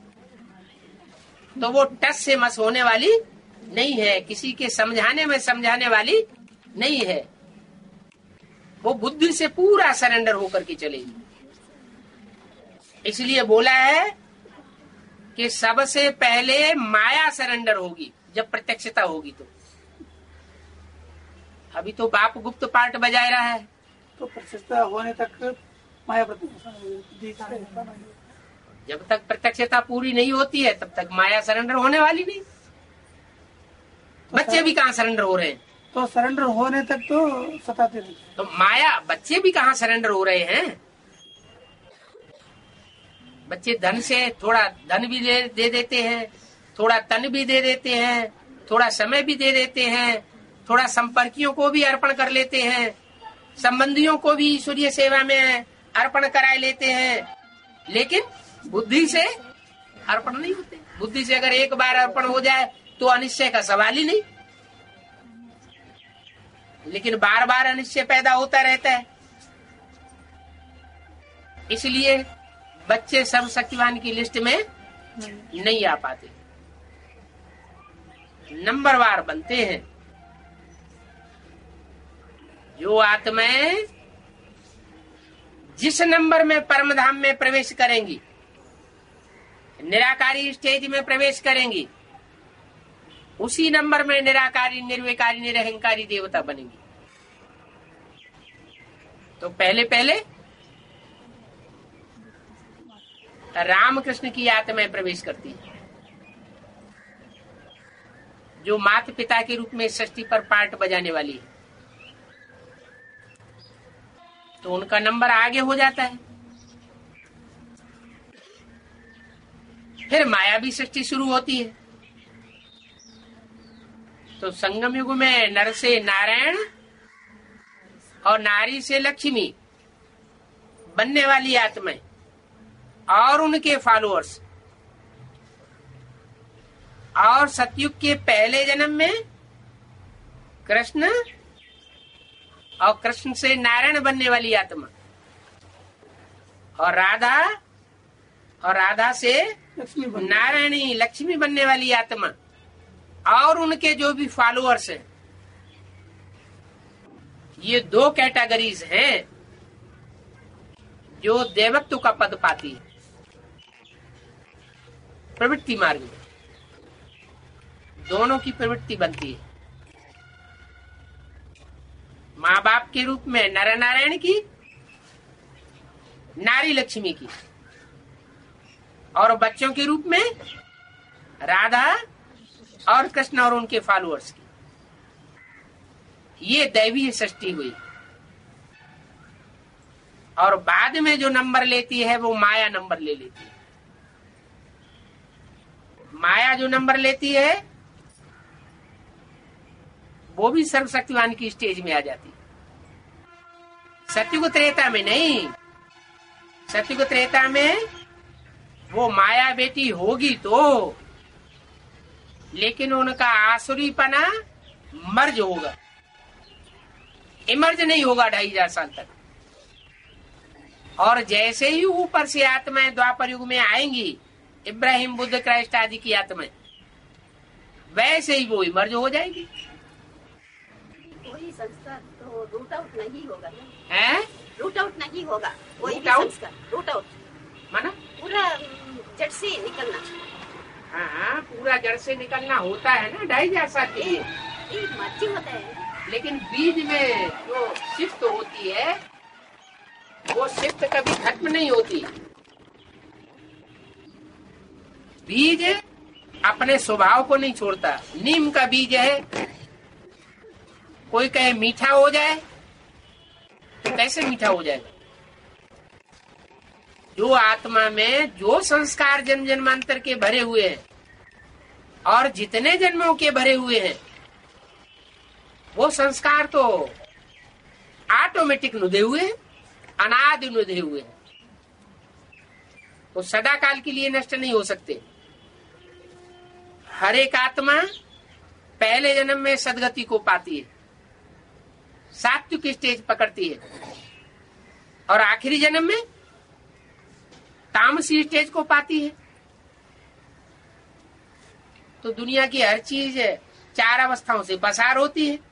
तो वो टस से मस होने वाली नहीं है, किसी के समझाने में समझाने वाली नहीं है। वो बुद्धि से पूरा सरेंडर होकर के चलेगी। इसलिए बोला है कि सबसे पहले माया सरेंडर होगी जब प्रत्यक्षता होगी। तो अभी तो बाप गुप्त पार्ट बजा रहा है, तो प्रत्यक्षता होने तक माया जब तक प्रत्यक्षता पूरी नहीं होती है तब तक माया सरेंडर होने वाली नहीं। तो बच्चे भी कहाँ सरेंडर हो रहे हैं? तो सरेंडर होने तक तो सताते रहते। तो माया बच्चे भी कहाँ सरेंडर हो रहे हैं? बच्चे धन से थोड़ा धन भी दे देते हैं, थोड़ा तन भी दे देते हैं, थोड़ा समय भी दे देते हैं, थोड़ा संपर्कियों को भी अर्पण कर लेते हैं, संबंधियों को भी ईश्वरीय सेवा में अर्पण करा लेते हैं, लेकिन बुद्धि से अर्पण नहीं होते। बुद्धि से अगर एक बार अर्पण हो जाए तो अनिश्चय का सवाल ही नहीं, लेकिन बार बार अनिश्चय पैदा होता रहता है। इसलिए बच्चे सर्वशक्तिवान की लिस्ट में नहीं आ पाते, नंबरवार बनते हैं। जो आत्माएं जिस नंबर में परमधाम में प्रवेश करेंगी, निराकारी स्टेज में प्रवेश करेंगी, उसी नंबर में निराकारी, निर्विकारी, निरहंकारी देवता बनेंगी। तो पहले पहले रामकृष्ण की आत्माएं प्रवेश करती है, जो माता पिता के रूप में षष्ठी पर पार्ट बजाने वाली है, तो उनका नंबर आगे हो जाता है। फिर माया भी सृष्टि शुरू होती है, तो संगम युग में नर से नारायण और नारी से लक्ष्मी बनने वाली आत्माएं और उनके फॉलोअर्स, और सतयुग के पहले जन्म में कृष्ण और कृष्ण से नारायण बनने वाली आत्मा, और राधा से नारायणी लक्ष्मी बनने वाली आत्मा, और उनके जो भी फॉलोअर्स हैं। ये दो कैटेगरीज हैं जो देवत्व का पद पाती है प्रवृत्ति मार्ग में। दोनों की प्रवृत्ति बनती है, माँ बाप के रूप में नर नारायण की, नारी लक्ष्मी की, और बच्चों के रूप में राधा और कृष्ण और उनके फॉलोअर्स की। ये दैवीय सृष्टि हुई। और बाद में जो नंबर लेती है वो माया नंबर ले लेती है। माया जो नंबर लेती है वो भी सर्वशक्तिवान की स्टेज में आ जाती है। सत्युग त्रेता में नहीं, सत्युग त्रेता में वो माया बेटी होगी तो, लेकिन उनका आसुरीपना मर्ज होगा, इमर्ज नहीं होगा 2500 साल तक। और जैसे ही ऊपर से आत्माएं द्वापर युग में आएंगी, इब्राहिम बुद्ध क्राइस्ट आदि की आत्माएं, वैसे ही वो इमर्ज हो जाएगी। वही संस्कार तो रूट आउट नहीं होगा ना? है रूट आउट नहीं होगा, वही रूट आउट? संस्कार रूट आउट माना पूरा जड़ से निकलना। हाँ, पूरा जड़ से निकलना होता है ना 2500 साल के लिए, एक मर्जी होता है। लेकिन बीज में जो शिफ्ट होती है वो शिफ्ट कभी खत्म नहीं होती। बीज अपने स्वभाव को नहीं छोड़ता। नीम का बीज है, कोई कहे मीठा हो जाए तो कैसे मीठा हो जाएगा? जो आत्मा में जो संस्कार जन्म जन्मांतर के भरे हुए हैं और जितने जन्मों के भरे हुए हैं, वो संस्कार तो ऑटोमेटिक नुदे हुए हैं, अनादि नुदे हुए हैं। वो सदा काल के लिए नष्ट नहीं हो सकते। हर एक आत्मा पहले जन्म में सदगति को पाती है, सात्विक स्टेज पकड़ती है, और आखिरी जन्म में तामसी स्टेज को पाती है। तो दुनिया की हर चीज 4 अवस्थाओं से पसार होती है,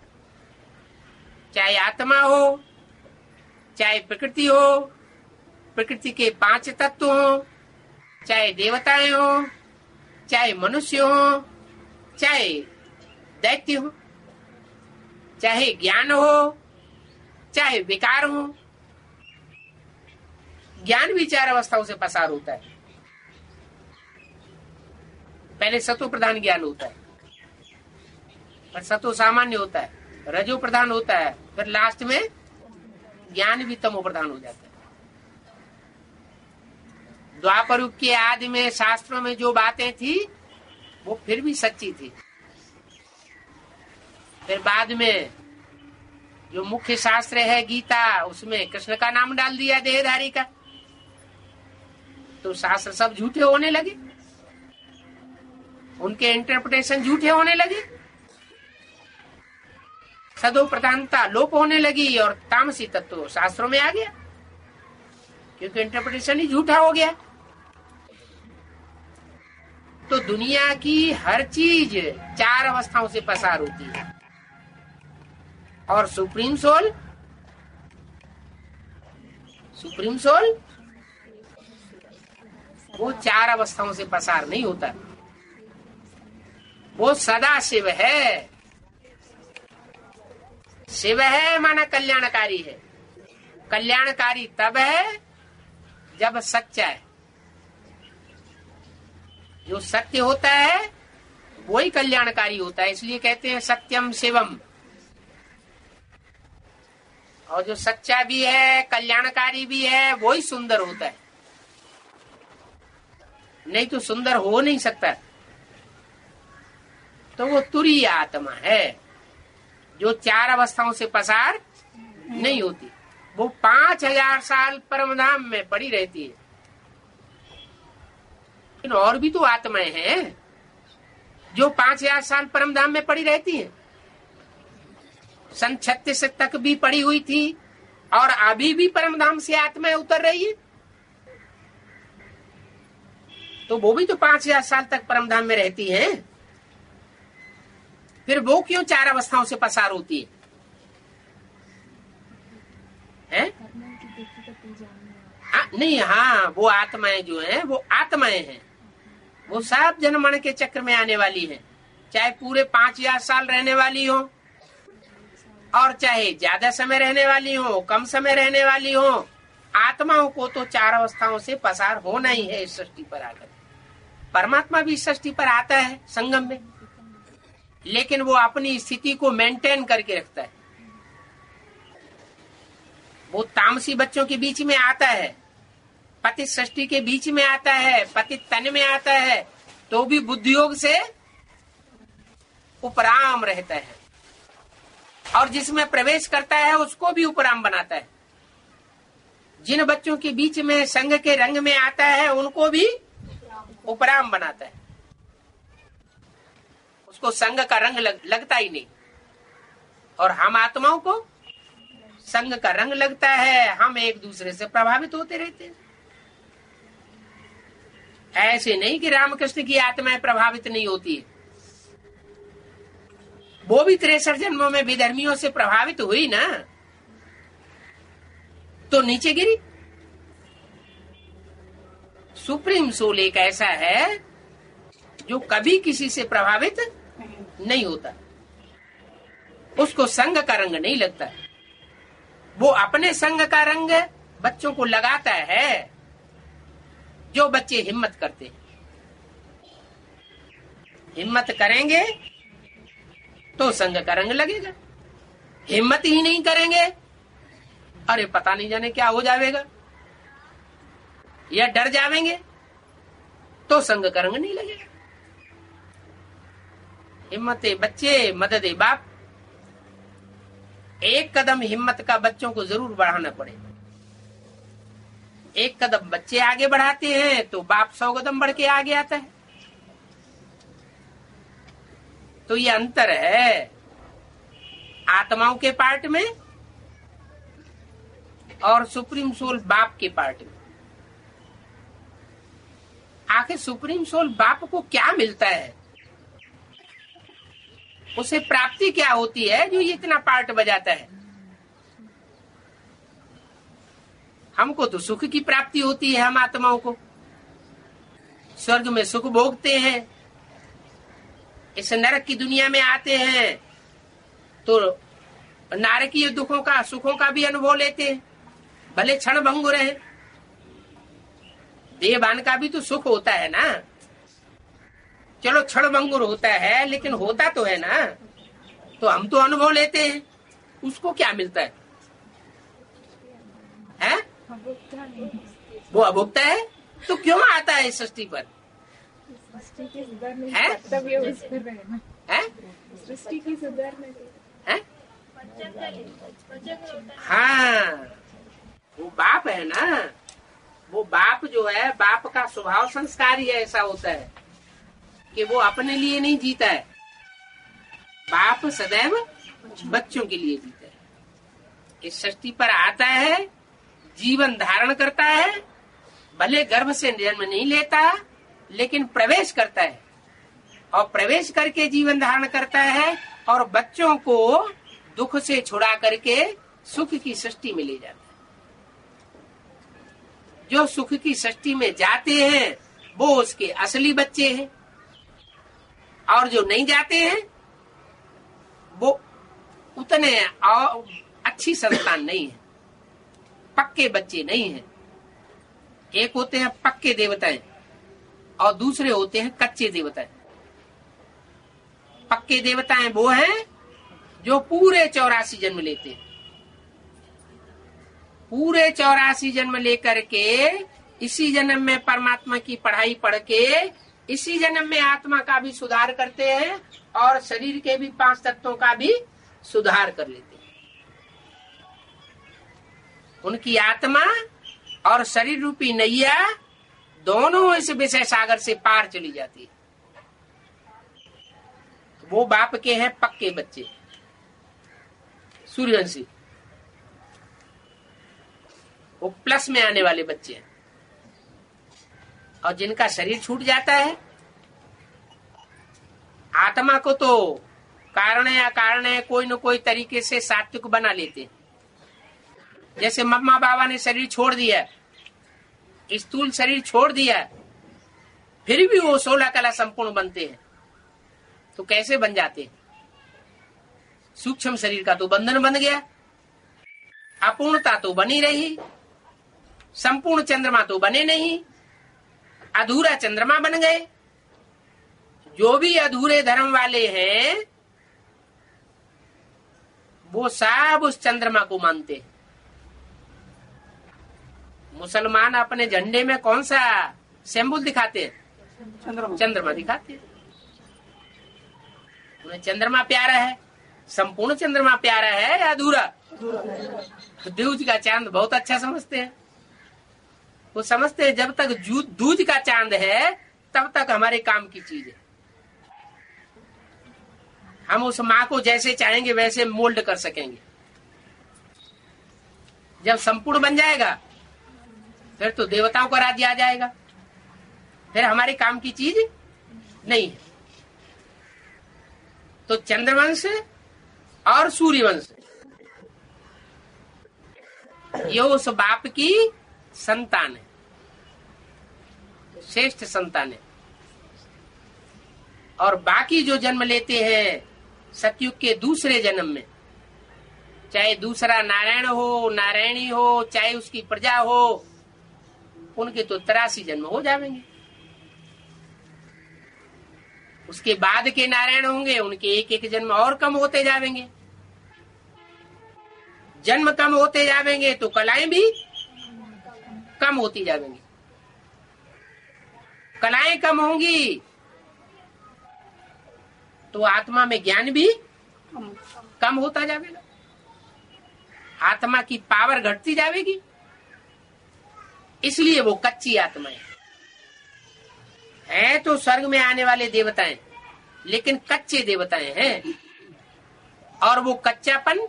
चाहे आत्मा हो, चाहे प्रकृति हो, प्रकृति के 5 तत्व हो, चाहे देवताएं हो, चाहे मनुष्य हो, चाहे दैत्य हो, चाहे ज्ञान हो, चाहे विकार हो। ज्ञान भी 4 अवस्थाओं से पसार होता है। पहले सतो प्रधान ज्ञान होता है, और सतो सामान्य होता है, रजो प्रधान होता है, फिर लास्ट में ज्ञान भी तमो प्रधान हो जाता है। द्वापर युग के आदि में शास्त्रों में जो बातें थी वो फिर भी सच्ची थी। फिर बाद में जो मुख्य शास्त्र है गीता, उसमें कृष्ण का नाम डाल दिया देहधारी का, तो शास्त्र सब झूठे होने लगे, उनके इंटरप्रिटेशन झूठे होने लगे, सदो प्रधानता लोप होने लगी और तामसी तत्व शास्त्रों में आ गया, क्योंकि इंटरप्रिटेशन ही झूठा हो गया। तो दुनिया की हर चीज 4 अवस्थाओं से पसार होती है, और सुप्रीम सोल वो 4 अवस्थाओं से पसार नहीं होता। वो सदा शिव है। शिव है माना कल्याणकारी है। कल्याणकारी तब है जब सच्चा है। जो सत्य होता है वही कल्याणकारी होता है, इसलिए कहते हैं सत्यम शिवम। और जो सच्चा भी है, कल्याणकारी भी है, वही सुंदर होता है, नहीं तो सुंदर हो नहीं सकता। तो वो तुरीय आत्मा है, जो 4 अवस्थाओं से पसार नहीं होती। वो 5000 साल परमधाम में पड़ी रहती है। लेकिन और भी तो आत्माएं हैं जो 5000 साल परमधाम में पड़ी रहती हैं। सन 36 तक भी पड़ी हुई थी और अभी भी परमधाम से आत्माएं उतर रही है। तो वो भी तो 5000 साल तक परमधाम में रहती हैं। फिर वो क्यों 4 अवस्थाओं से पसार होती है? नहीं, हाँ, वो आत्माएं जो हैं वो आत्माएं हैं। वो सब जन्मण के चक्र में आने वाली हैं, चाहे पूरे 5000 साल रहने वाली हो और चाहे ज्यादा समय रहने वाली हो, कम समय रहने वाली हो। आत्माओं को तो 4 अवस्थाओं से पसार होना ही है इस सृष्टि पर आकर। परमात्मा भी इस सृष्टि पर आता है संगम में, लेकिन वो अपनी स्थिति को मेंटेन करके रखता है। वो तामसी बच्चों के बीच में आता है, पतित सृष्टि के बीच में आता है, पतित तन में आता है, तो भी बुद्धियोग से उपराम रहता है। और जिसमें प्रवेश करता है उसको भी उपराम बनाता है। जिन बच्चों के बीच में संग के रंग में आता है उनको भी उपराम बनाता है। उसको संग का रंग लगता ही नहीं। और हम आत्माओं को संग का रंग लगता है, हम एक दूसरे से प्रभावित होते रहते हैं। ऐसे नहीं कि रामकृष्ण की आत्माएं प्रभावित नहीं होती है। वो भी 63 जन्मों में विधर्मियों से प्रभावित हुई ना, तो नीचे गिरी। सुप्रीम सोल एक ऐसा है जो कभी किसी से प्रभावित नहीं होता। उसको संग का रंग नहीं लगता। वो अपने संग का रंग बच्चों को लगाता है, जो बच्चे हिम्मत करते हैं। हिम्मत करेंगे तो संग का रंग लगेगा। हिम्मत ही नहीं करेंगे, अरे पता नहीं जाने क्या हो जाएगा, या डर जावेंगे तो संग का रंग नहीं लगेगा। हिम्मते बच्चे, मददे बाप। एक कदम हिम्मत का बच्चों को जरूर बढ़ाना पड़ेगा। एक कदम बच्चे आगे बढ़ाते हैं तो बाप 100 कदम बढ़ के आगे आता है। तो ये अंतर है आत्माओं के पार्ट में और सुप्रीम सोल बाप के पार्ट में। आखिर सुप्रीम सोल बाप को क्या मिलता है, उसे प्राप्ति क्या होती है जो ये इतना पार्ट बजाता है? हमको तो सुख की प्राप्ति होती है। हम आत्माओं को स्वर्ग में सुख भोगते हैं, इस नरक की दुनिया में आते हैं तो नारकीय दुखों का, सुखों का भी अनुभव लेते हैं, भले क्षण भंगुर है। देवान का भी तो सुख होता है ना। चलो क्षण भंगुर होता है, लेकिन होता तो है ना। तो हम तो अनुभव लेते हैं। उसको क्या मिलता है? हैं? वो अभुक्ता है, तो क्यों आता है इस सृष्टि पर? है? सृष्टि की सुधारने है? हाँ, वो बाप है ना। वो बाप जो है, बाप का स्वभाव संस्कार ही ऐसा होता है कि वो अपने लिए नहीं जीता है। बाप सदैव बच्चों के लिए जीता है। इस सृष्टि पर आता है, जीवन धारण करता है, भले गर्भ से जन्म नहीं लेता, लेकिन प्रवेश करता है और प्रवेश करके जीवन धारण करता है और बच्चों को दुख से छुड़ा करके सुख की सृष्टि में ले जाता है। जो सुख की सृष्टि में जाते हैं वो उसके असली बच्चे हैं, और जो नहीं जाते हैं वो उतने अच्छी संतान नहीं है, पक्के बच्चे नहीं हैं। एक होते हैं पक्के देवताएं और दूसरे होते हैं कच्चे देवताएं। पक्के देवताएं वो हैं जो पूरे 84 जन्म लेते हैं। पूरे 84 जन्म लेकर के इसी जन्म में परमात्मा की पढ़ाई पढ़ के इसी जन्म में आत्मा का भी सुधार करते हैं और शरीर के भी 5 तत्वों का भी सुधार कर लेते हैं। उनकी आत्मा और शरीर रूपी नैया दोनों इस विषय सागर से पार चली जाती है। वो बाप के हैं पक्के बच्चे, सूर्यवंशी, वो प्लस में आने वाले बच्चे हैं। और जिनका शरीर छूट जाता है, आत्मा को तो कारण या कारण है कोई न कोई तरीके से सात्विक बना लेते हैं। जैसे मम्मा बाबा ने शरीर छोड़ दिया, स्थूल शरीर छोड़ दिया, फिर भी वो 16 कला संपूर्ण बनते हैं। तो कैसे बन जाते हैं? सूक्ष्म शरीर का तो बंधन बन गया, अपूर्णता तो बनी रही, संपूर्ण चंद्रमा तो बने नहीं, अधूरा चंद्रमा बन गए। जो भी अधूरे धर्म वाले हैं वो सब उस चंद्रमा को मानते हैं। मुसलमान अपने झंडे में कौन सा सिंबल दिखाते हैं? चंद्रमा दिखाते हैं। उन्हें चंद्रमा प्यारा है, संपूर्ण चंद्रमा प्यारा है या अधूरा? दूज का चांद बहुत अच्छा समझते हैं। वो समझते हैं जब तक दूज का चांद है तब तक हमारे काम की चीज है। हम उस माँ को जैसे चाहेंगे वैसे मोल्ड कर सकेंगे। जब संपूर्ण बन जाएगा फिर तो देवताओं का राज्य आ जाएगा, फिर हमारे काम की चीज नहीं है। तो चंद्रवंश और सूर्यवंश ये उस बाप की संतान है, श्रेष्ठ संतान है। और बाकी जो जन्म लेते हैं सतयुग के दूसरे जन्म में, चाहे दूसरा नारायण हो, नारायणी हो, चाहे उसकी प्रजा हो, उनके तो 83 जन्म हो जाएंगे। उसके बाद के नारायण होंगे, उनके एक एक जन्म और कम होते जाएंगे। जन्म कम होते जाएंगे तो कलाएं भी कम होती जाएंगी। कलाएं कम होंगी तो आत्मा में ज्ञान भी कम होता जाएगा, आत्मा की पावर घटती जाएगी। इसलिए वो कच्ची आत्माएं हैं। तो स्वर्ग में आने वाले देवताएं, लेकिन कच्चे देवताएं हैं। और वो कच्चापन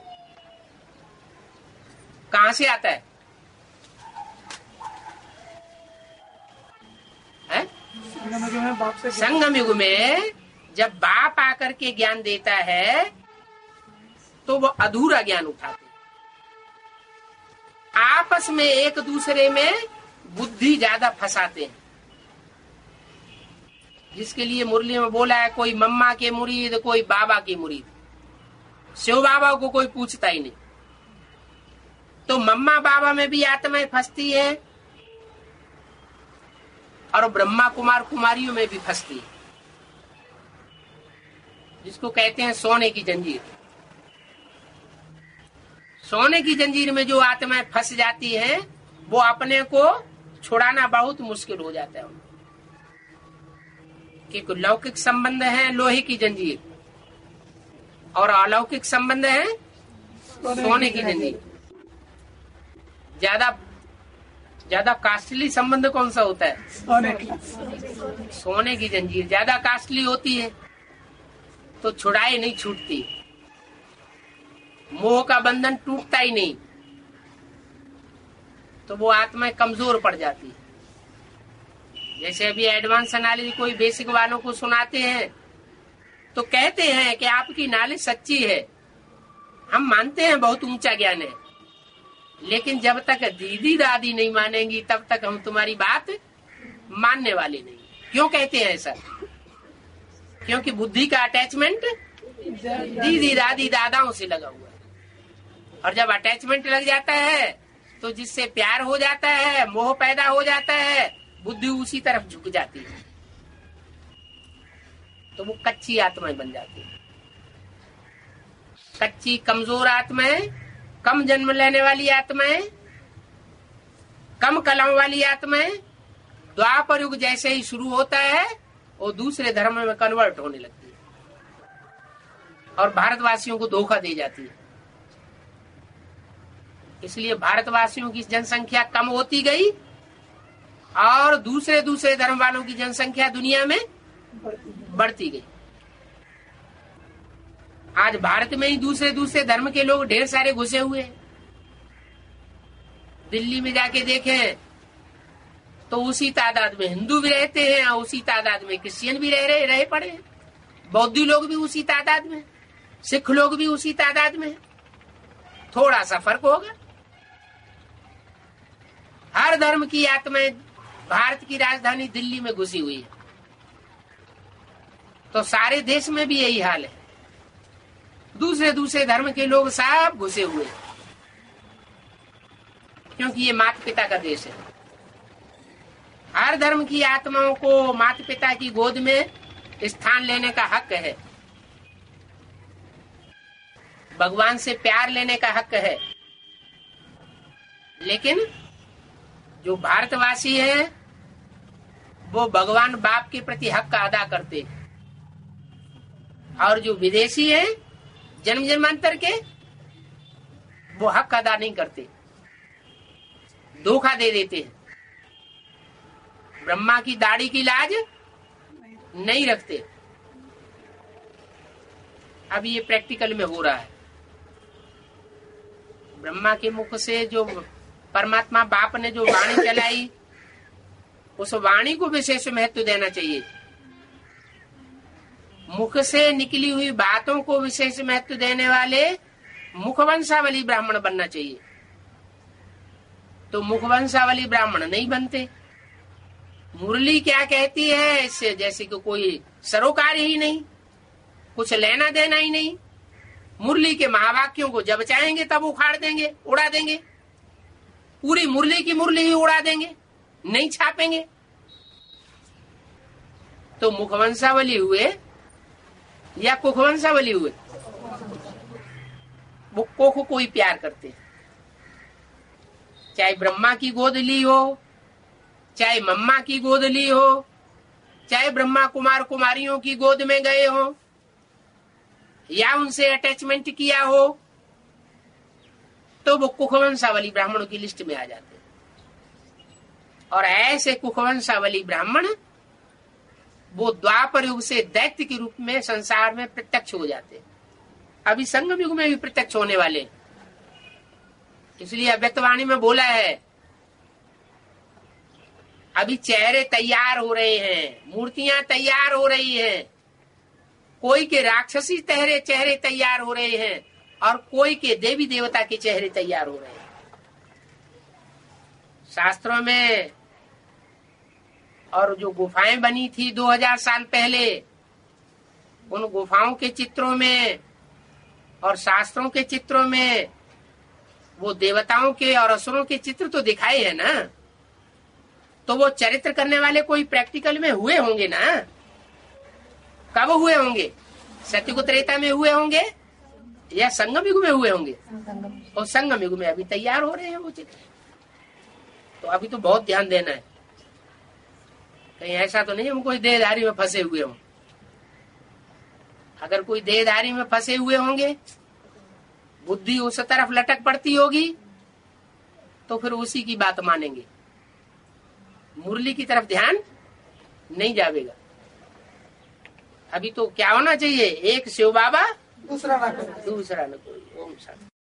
कहां से आता है? संगम युग में जब बाप आकर के ज्ञान देता है तो वो अधूरा ज्ञान उठाते हैं। आपस में एक दूसरे में बुद्धि ज्यादा फंसाते हैं। जिसके लिए मुरली में बोला है, कोई मम्मा के मुरीद, कोई बाबा के मुरीद। शिव बाबा को कोई पूछता ही नहीं। तो मम्मा बाबा में भी आत्माएं फंसती है और ब्रह्मा कुमार कुमारियों में भी फंसती है, जिसको कहते हैं सोने की जंजीर। सोने की जंजीर में जो आत्माएं फंस जाती हैं वो अपने को छुड़ाना बहुत मुश्किल हो जाता है। कि लौकिक संबंध है लोहे की जंजीर और अलौकिक संबंध है सोने की जंजीर। ज्यादा कास्टली संबंध कौन सा होता है? सोने की जंजीर ज्यादा कास्टली होती है तो छुड़ाई नहीं छूटती, मोह का बंधन टूटता ही नहीं, तो वो आत्मा कमजोर पड़ जाती है। जैसे अभी एडवांस नॉलेज कोई बेसिक वालों को सुनाते हैं तो कहते हैं कि आपकी नॉलेज सच्ची है, हम मानते हैं बहुत ऊंचा ज्ञान है, लेकिन जब तक दीदी दादी नहीं मानेंगी तब तक हम तुम्हारी बात मानने वाले नहीं। क्यों कहते हैं ऐसा? क्योंकि बुद्धि का अटैचमेंट दीदी दादी दादाओं से लगा हुआ है। और जब अटैचमेंट लग जाता है तो जिससे प्यार हो जाता है, मोह पैदा हो जाता है, बुद्धि उसी तरफ झुक जाती है, तो वो कच्ची आत्माएं बन जाती है। कच्ची कमजोर आत्माएं, कम जन्म लेने वाली आत्माएं, कम कलाओं वाली आत्माएं, द्वापर युग जैसे ही शुरू होता है वो दूसरे धर्म में कन्वर्ट होने लगती है और भारतवासियों को धोखा दे जाती है। इसलिए भारतवासियों की जनसंख्या कम होती गई और दूसरे दूसरे धर्म वालों की जनसंख्या दुनिया में बढ़ती गई। आज भारत में ही दूसरे दूसरे धर्म के लोग ढेर सारे घुसे हुए हैं। दिल्ली में जाके देखें तो उसी तादाद में हिंदू भी रहते हैं और उसी तादाद में क्रिश्चियन भी रहे पड़े हैं। बौद्ध लोग भी उसी तादाद में, सिख लोग भी उसी तादाद में। थोड़ा सा फर्क होगा। हर धर्म की आत्माएं भारत की राजधानी दिल्ली में घुसी हुई है, तो सारे देश में भी यही हाल है। दूसरे दूसरे धर्म के लोग सब घुसे हुए हैं, क्योंकि ये माता पिता का देश है। हर धर्म की आत्माओं को माता पिता की गोद में स्थान लेने का हक है, भगवान से प्यार लेने का हक है। लेकिन जो भारतवासी है वो भगवान बाप के प्रति हक का अदा करते हैं, और जो विदेशी है जन्म जन्मांतर के, वो हक अदा नहीं करते, धोखा दे देते हैं। ब्रह्मा की दाढ़ी की लाज नहीं रखते। अब ये प्रैक्टिकल में हो रहा है। ब्रह्मा के मुख से जो परमात्मा बाप ने जो वाणी चलाई, उस वाणी को विशेष महत्व देना चाहिए। मुख से निकली हुई बातों को विशेष महत्व देने वाले मुखवंशावली ब्राह्मण बनना चाहिए। तो मुखवंशावली ब्राह्मण नहीं बनते। मुरली क्या कहती है इससे जैसे कि कोई सरोकार ही नहीं, कुछ लेना देना ही नहीं। मुरली के महावाक्यों को जब चाहेंगे तब उखाड़ देंगे, उड़ा देंगे। पूरी मुरली की मुरली ही उड़ा देंगे, नहीं छापेंगे। तो मुखवंशावली हुए या कुखवंशावली हुए? वो कोख को ही प्यार करते हैं। चाहे ब्रह्मा की गोद ली हो, चाहे मम्मा की गोद ली हो, चाहे ब्रह्मा कुमार कुमारियों की गोद में गए हो या उनसे अटैचमेंट किया हो, तो वो कुखवंशावली ब्राह्मणों की लिस्ट में आ जाते हैं। और ऐसे कुखवंशावली ब्राह्मण वो द्वापर युग से दैत्य के रूप में संसार में प्रत्यक्ष हो जाते हैं। अभी संगम युग में भी प्रत्यक्ष होने वाले। इसलिए अव्यक्तवाणी में बोला है, अभी चेहरे तैयार हो रहे हैं, मूर्तियां तैयार हो रही हैं। कोई के राक्षसी चेहरे तैयार हो रहे हैं और कोई के देवी देवता के चेहरे तैयार हो रहे हैं। शास्त्रों में और जो गुफाएं बनी थी 2000 साल पहले, उन गुफाओं के चित्रों में और शास्त्रों के चित्रों में वो देवताओं के और असुरों के चित्र तो दिखाए हैं ना। तो वो चरित्र करने वाले कोई प्रैक्टिकल में हुए होंगे ना। कब हुए होंगे? सत्ययुग त्रेता में हुए होंगे या संगम युग में हुए होंगे? और संगम युग में अभी तैयार हो रहे हैं वो चित्र। तो अभी तो बहुत ध्यान देना है, कहीं ऐसा तो नहीं हम कोई देहधारी में फंसे हुए हों। अगर कोई देहधारी में फंसे हुए होंगे, बुद्धि उस तरफ लटक पड़ती होगी, तो फिर उसी की बात मानेंगे, मुरली की तरफ ध्यान नहीं जाएगा। अभी तो क्या होना चाहिए? एक शिव बाबा, दूसरा न कोई। ओम शांति।